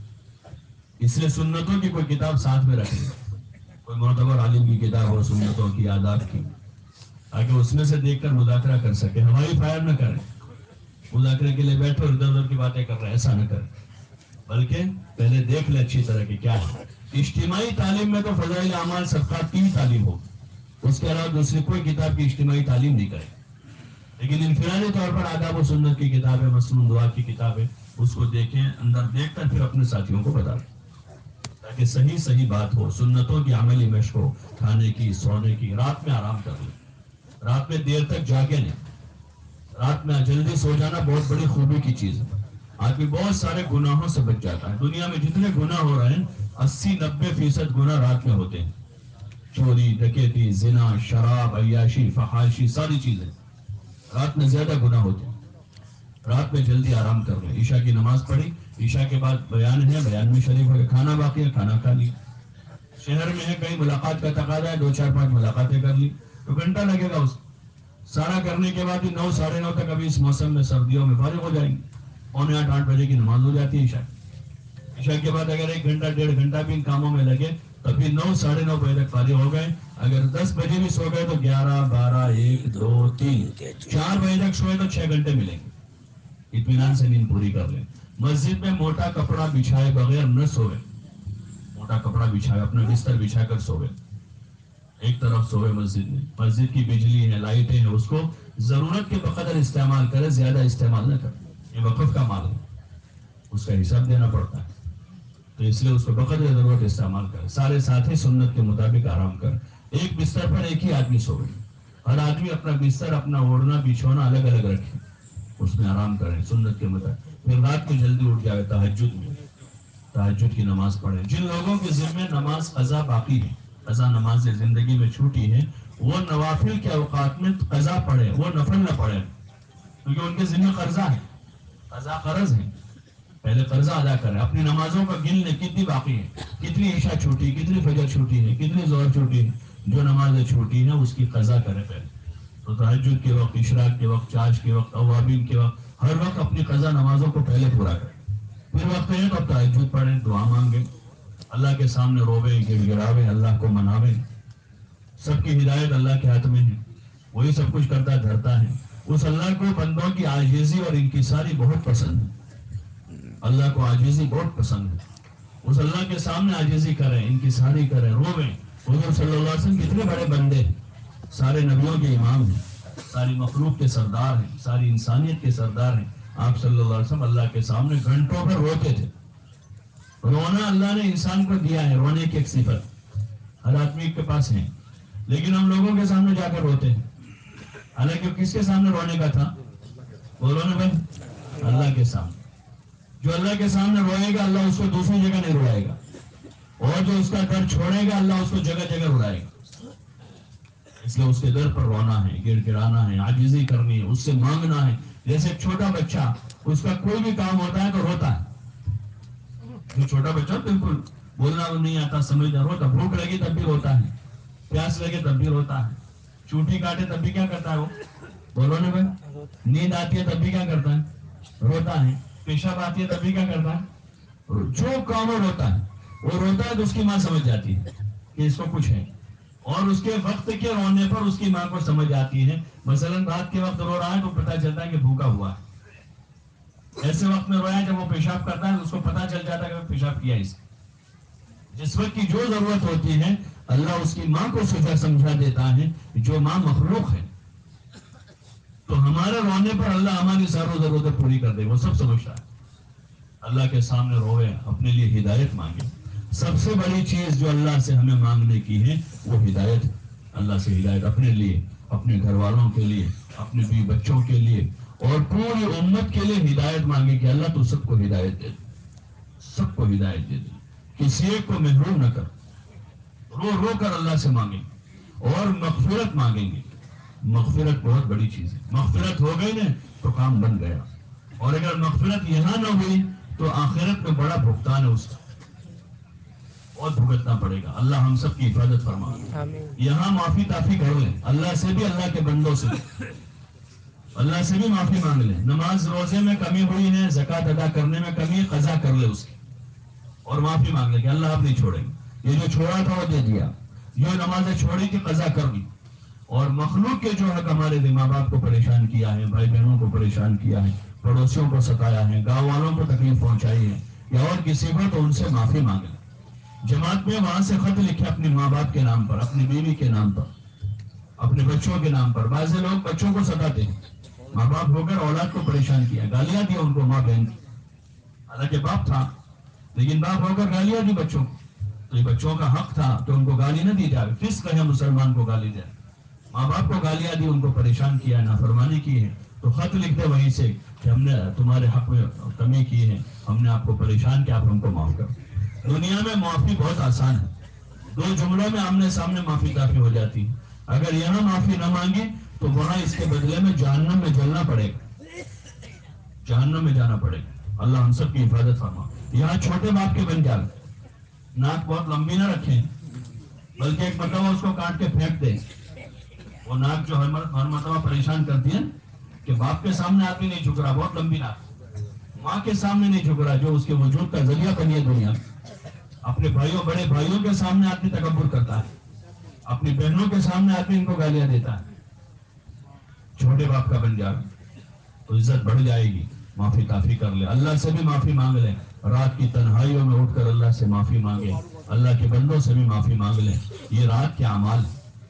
A: اس لیے سنتوں کی کوئی کتاب ساتھ میں رکھیں, کوئی معتبر عالم کی کتاب ہو سنتوں کی, آداب کی, تاکہ اس میں سے دیکھ کر مذاکرہ کر سکے. ہوائی فائر نہ کریں, مذاکرے کے لیے بیٹھو ادھر ادھر کی باتیں کر رہے ہیں, ایسا نہ کریں, بلکہ پہلے دیکھ لیں اچھی طرح کی کیا ہے. اجتماعی تعلیم میں تو فضائل اعمال صدقات کی تعلیم ہو, اس کے علاوہ دوسری کوئی کتاب کی اجتماعی تعلیم نہیں کرے, لیکن انفرادی طور پر آداب و سنت کی کتاب ہے, مصنون دعا کی کتاب ہے, اس کو دیکھیں, اندر دیکھ کر پھر اپنے ساتھیوں کو بتائیں تاکہ صحیح بات ہو. سنتوں کی عملی مشق ہو, کھانے کی, سونے کی. رات میں آرام کر لیں, رات میں دیر تک جاگے نہیں, رات میں جلدی سو جانا بہت بڑی خوبی کی چیز ہے. آدمی بہت سارے گناہوں سے بچ جاتا ہے. دنیا میں جتنے گناہ ہو رہے ہیں 80-90% گناہ رات میں ہوتے ہیں. چوری, ڈکیتی, زنا, شراب, عیاشی, فحاشی, ساری چیزیں رات میں زیادہ گناہ ہوتے ہیں. رات میں جلدی آرام کر لیں, عشاء کی نماز پڑھی, عشاء کے بعد بیان ہے, بیان میں شریف ہو گئے, کھانا باقی ہے, کھانا کھا لی. شہر میں ہے, کہیں ملاقات کا تقاضا ہے, 2-4-5 ملاقاتیں کر لی, تو گھنٹہ لگے گا. اس سارا کرنے کے بعد 9-9:30 تک, ابھی اس موسم میں سردیوں میں فارغ ہو جائیں گے. 7:45-8 بجے کی نماز ہو جاتی ہے عشاء. عشاء کے بعد اگر 1 گھنٹہ 1.5 گھنٹہ بھی ان کاموں میں لگے تو پھر 9-9:30 بجے تک فارغ ہو گئے. اگر 10 بجے بھی سو گئے تو 11-12-1-2-3-4 بجے تک سوئے تو 6 گھنٹے ملیں گے. اطمینان سے نیند پوری کر لیں. مسجد میں موٹا کپڑا بچھائے بغیر نہ سوئے, موٹا کپڑا بچھائے, اپنا بستر بچھا کر سوئے, ایک طرف سوئے مسجد میں. مسجد کی بجلی ہے, لائٹیں ہیں, اس کو ضرورت کے بقدر استعمال کرے, زیادہ استعمال نہ کرے. یہ وقف کا مال ہے, اس کا حساب دینا پڑتا ہے, تو اس لیے اس کو بقدر ضرورت استعمال کرے. سارے ساتھی سنت کے مطابق آرام کر. ایک بستر پر ایک ہی آدمی سوئے, ہر آدمی اپنا بستر, اپنا اوڑھنا بچھونا الگ الگ رکھے, اس میں آرام کریں سنت کے مطابق. پھر رات میں جلدی اٹھ جائے, تہجد کی نماز پڑھیں. جن لوگوں کے ذمہ نماز قضا باقی ہے, قضا نمازیں زندگی میں چھوٹی ہیں, وہ نوافل کے اوقات میں قضا پڑھے, وہ نفل نہ پڑھے, کیونکہ ان کے ذمہ قرضہ ہے, قضا قرض ہے. پہلے قرضہ ادا کریں. اپنی نمازوں کا گن لیں کتنی باقی ہے, کتنی عشاء چھوٹی, کتنی فجر چھوٹی ہے, کتنی ظہر چھوٹی ہے. جو نمازیں چھوٹی ہیں اس کی قضا کریں پہلے. تو تہجد کے وقت, اشراق کے وقت, چاش کے وقت, اوابین کے وقت, ہر وقت اپنی قضا نمازوں کو پہلے پورا کریں. پھر وقت ہے تو اب تہجد پڑھیں, دعا مانگیں, اللہ کے سامنے روویں, گڑ گڑاویں, اللہ کو مناویں. سب کی ہدایت اللہ کے ہاتھ میں ہے, وہی سب کچھ کرتا دھرتا ہے. اس اللہ کو بندوں کی عاجزی اور انکساری بہت پسند ہے. اللہ کو عاجزی بہت پسند ہے. اس اللہ کے سامنے عاجزی کریں, انکساری کریں, روویں. حضور صلی اللہ علیہ وسلم کتنے بڑے بندے ہیں, سارے نبیوں کے امام ہیں, ساری مخلوق کے سردار ہیں, ساری انسانیت کے سردار ہیں. آپ صلی اللہ علیہ وسلم اللہ کے سامنے گھنٹوں پر روتے تھے. رونا اللہ نے انسان کو دیا ہے, رونے کی ایک صفت ہر آدمی کے پاس ہے, لیکن ہم لوگوں کے سامنے جا کر روتے ہیں. حالانکہ کس کے سامنے رونے کا تھا, بولو نا بھائی, اللہ کے سامنے. جو اللہ کے سامنے روئے گا اللہ اس کو دوسری جگہ نہیں روائے گا, اور جو اس کا در چھوڑے گا اللہ اس کو جگہ جگہ روائے گا. اس لیے اس کے در پر رونا ہے, گڑ گڑانا ہے, عاجزی کرنی ہے, اس سے مانگنا ہے. جیسے ایک چھوٹا بچہ, اس کا کوئی بھی کام ہوتا ہے تو روتا ہے. جو چھوٹا بچہ بالکل بولنا نہیں آتا, سمجھنا, روتا. بھوک لگی تب بھی روتا ہے, پیاس لگے تب بھی روتا ہے, چوٹی کاٹے تب بھی کیا کرتا ہے وہ, بولو نا بھائی. نیند آتی ہے تب بھی کیا کرتا ہے, روتا ہے. پیشاب آتی ہے تب بھی کیا کرتا ہے, جو کام وہ روتا ہے. وہ روتا ہے تو اس کی ماں سمجھ جاتی ہے کہ اس کو کچھ ہے, اور اس کے وقت کے رونے پر اس کی ماں کو سمجھ آتی ہے. مثلاً رات کے وقت رو رہا ہے تو پتہ چلتا ہے کہ بھوکا ہوا ہے. ایسے وقت میں رویا جب وہ پیشاب کرتا ہے تو اس کو پتہ چل جاتا ہے کہ وہ پیشاب کیا اس. جس وقت کی جو ضرورت ہوتی ہے اللہ اس کی ماں کو سمجھا دیتا ہے, جو ماں مخلوق ہے. تو ہمارے رونے پر اللہ ہماری ساروں ضرورتیں پوری کر دے, وہ سب سمجھتا ہے. اللہ کے سامنے روئے, اپنے لیے ہدایت مانگے. سب سے بڑی چیز جو اللہ سے ہمیں مانگنے کی ہے وہ ہدایت ہے. اللہ سے ہدایت اپنے لیے، اپنے گھر والوں کے لیے، اپنے بیوی بچوں کے لیے اور پوری امت کے لیے ہدایت مانگے کہ اللہ تو سب کو ہدایت دے دے، سب کو ہدایت دے دے، کسی ایک کو محروم نہ کر۔ رو رو کر اللہ سے مانگیں اور مغفرت مانگیں گے۔ مغفرت بہت بڑی چیز ہے، مغفرت ہو گئی نا تو کام بن گیا، اور اگر مغفرت یہاں نہ ہوئی تو آخرت میں بڑا بھگتان ہے اس کا، بہت بھگتنا پڑے گا۔ اللہ ہم سب کی حفاظت فرما۔
B: آمین۔
A: یہاں معافی تافی کر لیں، اللہ سے بھی، اللہ کے بندوں سے بھی، اللہ سے بھی معافی مانگ لیں۔ نماز روزے میں کمی ہوئی ہے، زکوٰۃ ادا کرنے میں کمی ہے، قضا کر لے اس کی اور معافی مانگ لیں کہ اللہ آپ نہیں چھوڑیں گے، یہ جو چھوڑا تھا وہ دے دیا، جو نمازیں چھوڑی تھی قضا کر دی، اور مخلوق کے جو حق ہمارے ماں باپ کو پریشان کیا ہے، بھائی بہنوں کو پریشان کیا ہے، پڑوسیوں کو ستایا ہے، گاؤں والوں کو تکلیف پہنچائی ہے یا اور کسی کو، تو ان سے معافی مانگ لیں۔ جماعت میں وہاں سے خط لکھے اپنے ماں باپ کے نام پر، اپنی بیوی کے نام پر، اپنے بچوں کے نام پر۔ بعض لوگ بچوں کو ستاتے ہیں، ماں باپ ہو کر اولاد کو پریشان کیا، گالیاں دی ان کو ماں بہن کی، حالانکہ باپ تھا لیکن باپ ہو کر گالیاں دی بچوں کو، تو یہ بچوں کا حق تھا کہ ان کو گالی نہ دی جائے، فسق ہے مسلمان کو گالی جائے۔ ماں باپ کو گالیاں دی، ان کو پریشان کیا، نافرمانی کی ہے، تو خط لکھتے وہیں سے کہ ہم نے تمہارے حق میں کمی کی ہے، ہم نے آپ کو پریشان کیا، آپ ہم کو معاف کرو۔ دنیا میں معافی بہت آسان ہے، 2 جملوں میں آمنے سامنے معافی کافی ہو جاتی ہے۔ اگر یہاں معافی نہ مانگے تو وہاں اس کے بدلے میں جہنم میں جلنا پڑے گا، جہنم میں جانا پڑے گا۔ اللہ ہم سب کی حفاظت فرما۔ یہاں چھوٹے باپ کے بن جائے، ناک بہت لمبی نہ رکھیں، بلکہ ایک مرتبہ اس کو کاٹ کے پھینک دیں۔ وہ ناک جو ہر مرتبہ پریشان کرتی ہے کہ باپ کے سامنے آدمی نہیں جھک رہا، بہت لمبی ناک، ماں کے سامنے نہیں جھک رہا جو اس کے وجود کا ذریعہ بنی ہے دنیا میں۔ اپنے بھائیوں، بڑے بھائیوں کے سامنے آدمی تکبر کرتا ہے، اپنی بہنوں کے سامنے آدمی ان کو گالیاں دیتا ہے۔ چھوٹے باپ کا بن جائے تو عزت بڑھ جائے گی۔ معافی کافی کر لے، اللہ سے بھی معافی مانگ لیں، رات کی تنہائیوں میں اٹھ کر اللہ سے معافی مانگیں، اللہ کے بندوں سے بھی معافی مانگ لیں۔ یہ رات کے اعمال،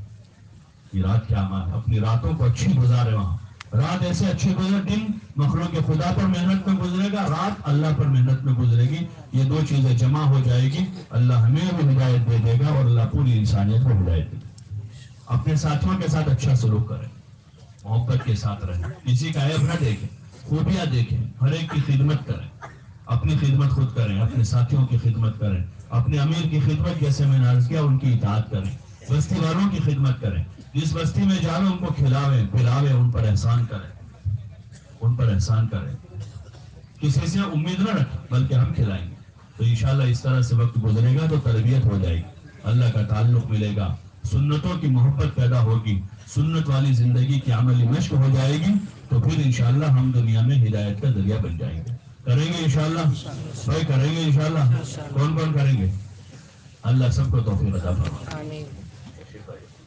A: یہ رات کے اعمال، اپنی راتوں کو اچھی گزارے۔ وہاں رات ایسے اچھی گزرے، دن مخلوق خدا پر محنت میں گزرے گا، رات اللہ پر محنت میں گزرے گی۔ یہ 2 چیزیں جمع ہو جائے گی، اللہ ہمیں بھی ہدایت دے دے گا اور اللہ پوری انسانیت کو ہدایت دے گا۔ اپنے ساتھیوں کے ساتھ اچھا سلوک کریں، محبت کے ساتھ رہیں، کسی کا عیب نہ دیکھیں، خوبیاں دیکھیں، ہر ایک کی خدمت کریں، اپنی خدمت خود کریں، اپنے ساتھیوں کی خدمت کریں، اپنے امیر کی خدمت جیسے میں نے عرض کیا ان کی اطاعت کریں، بستی والوں کی خدمت کریں، جس بستی میں جاوے ان کو کھلاویں پلاویں، ان پر احسان کریں، ان پر احسان کریں، کسی سے امید نہ رکھیں بلکہ ہم کھلائیں گے۔ تو انشاءاللہ اس طرح سے وقت گزرے گا تو تربیت ہو جائے گی، اللہ کا تعلق ملے گا، سنتوں کی محبت پیدا ہوگی، سنت والی زندگی کی عملی مشق ہو جائے گی، تو پھر انشاءاللہ ہم دنیا میں ہدایت کا ذریعہ بن جائیں گے۔ کریں گے انشاءاللہ بھائی، کریں گے انشاءاللہ۔ کون کون کریں گے؟ اللہ سب کو توفیق عطا فرمائے۔
B: آمین۔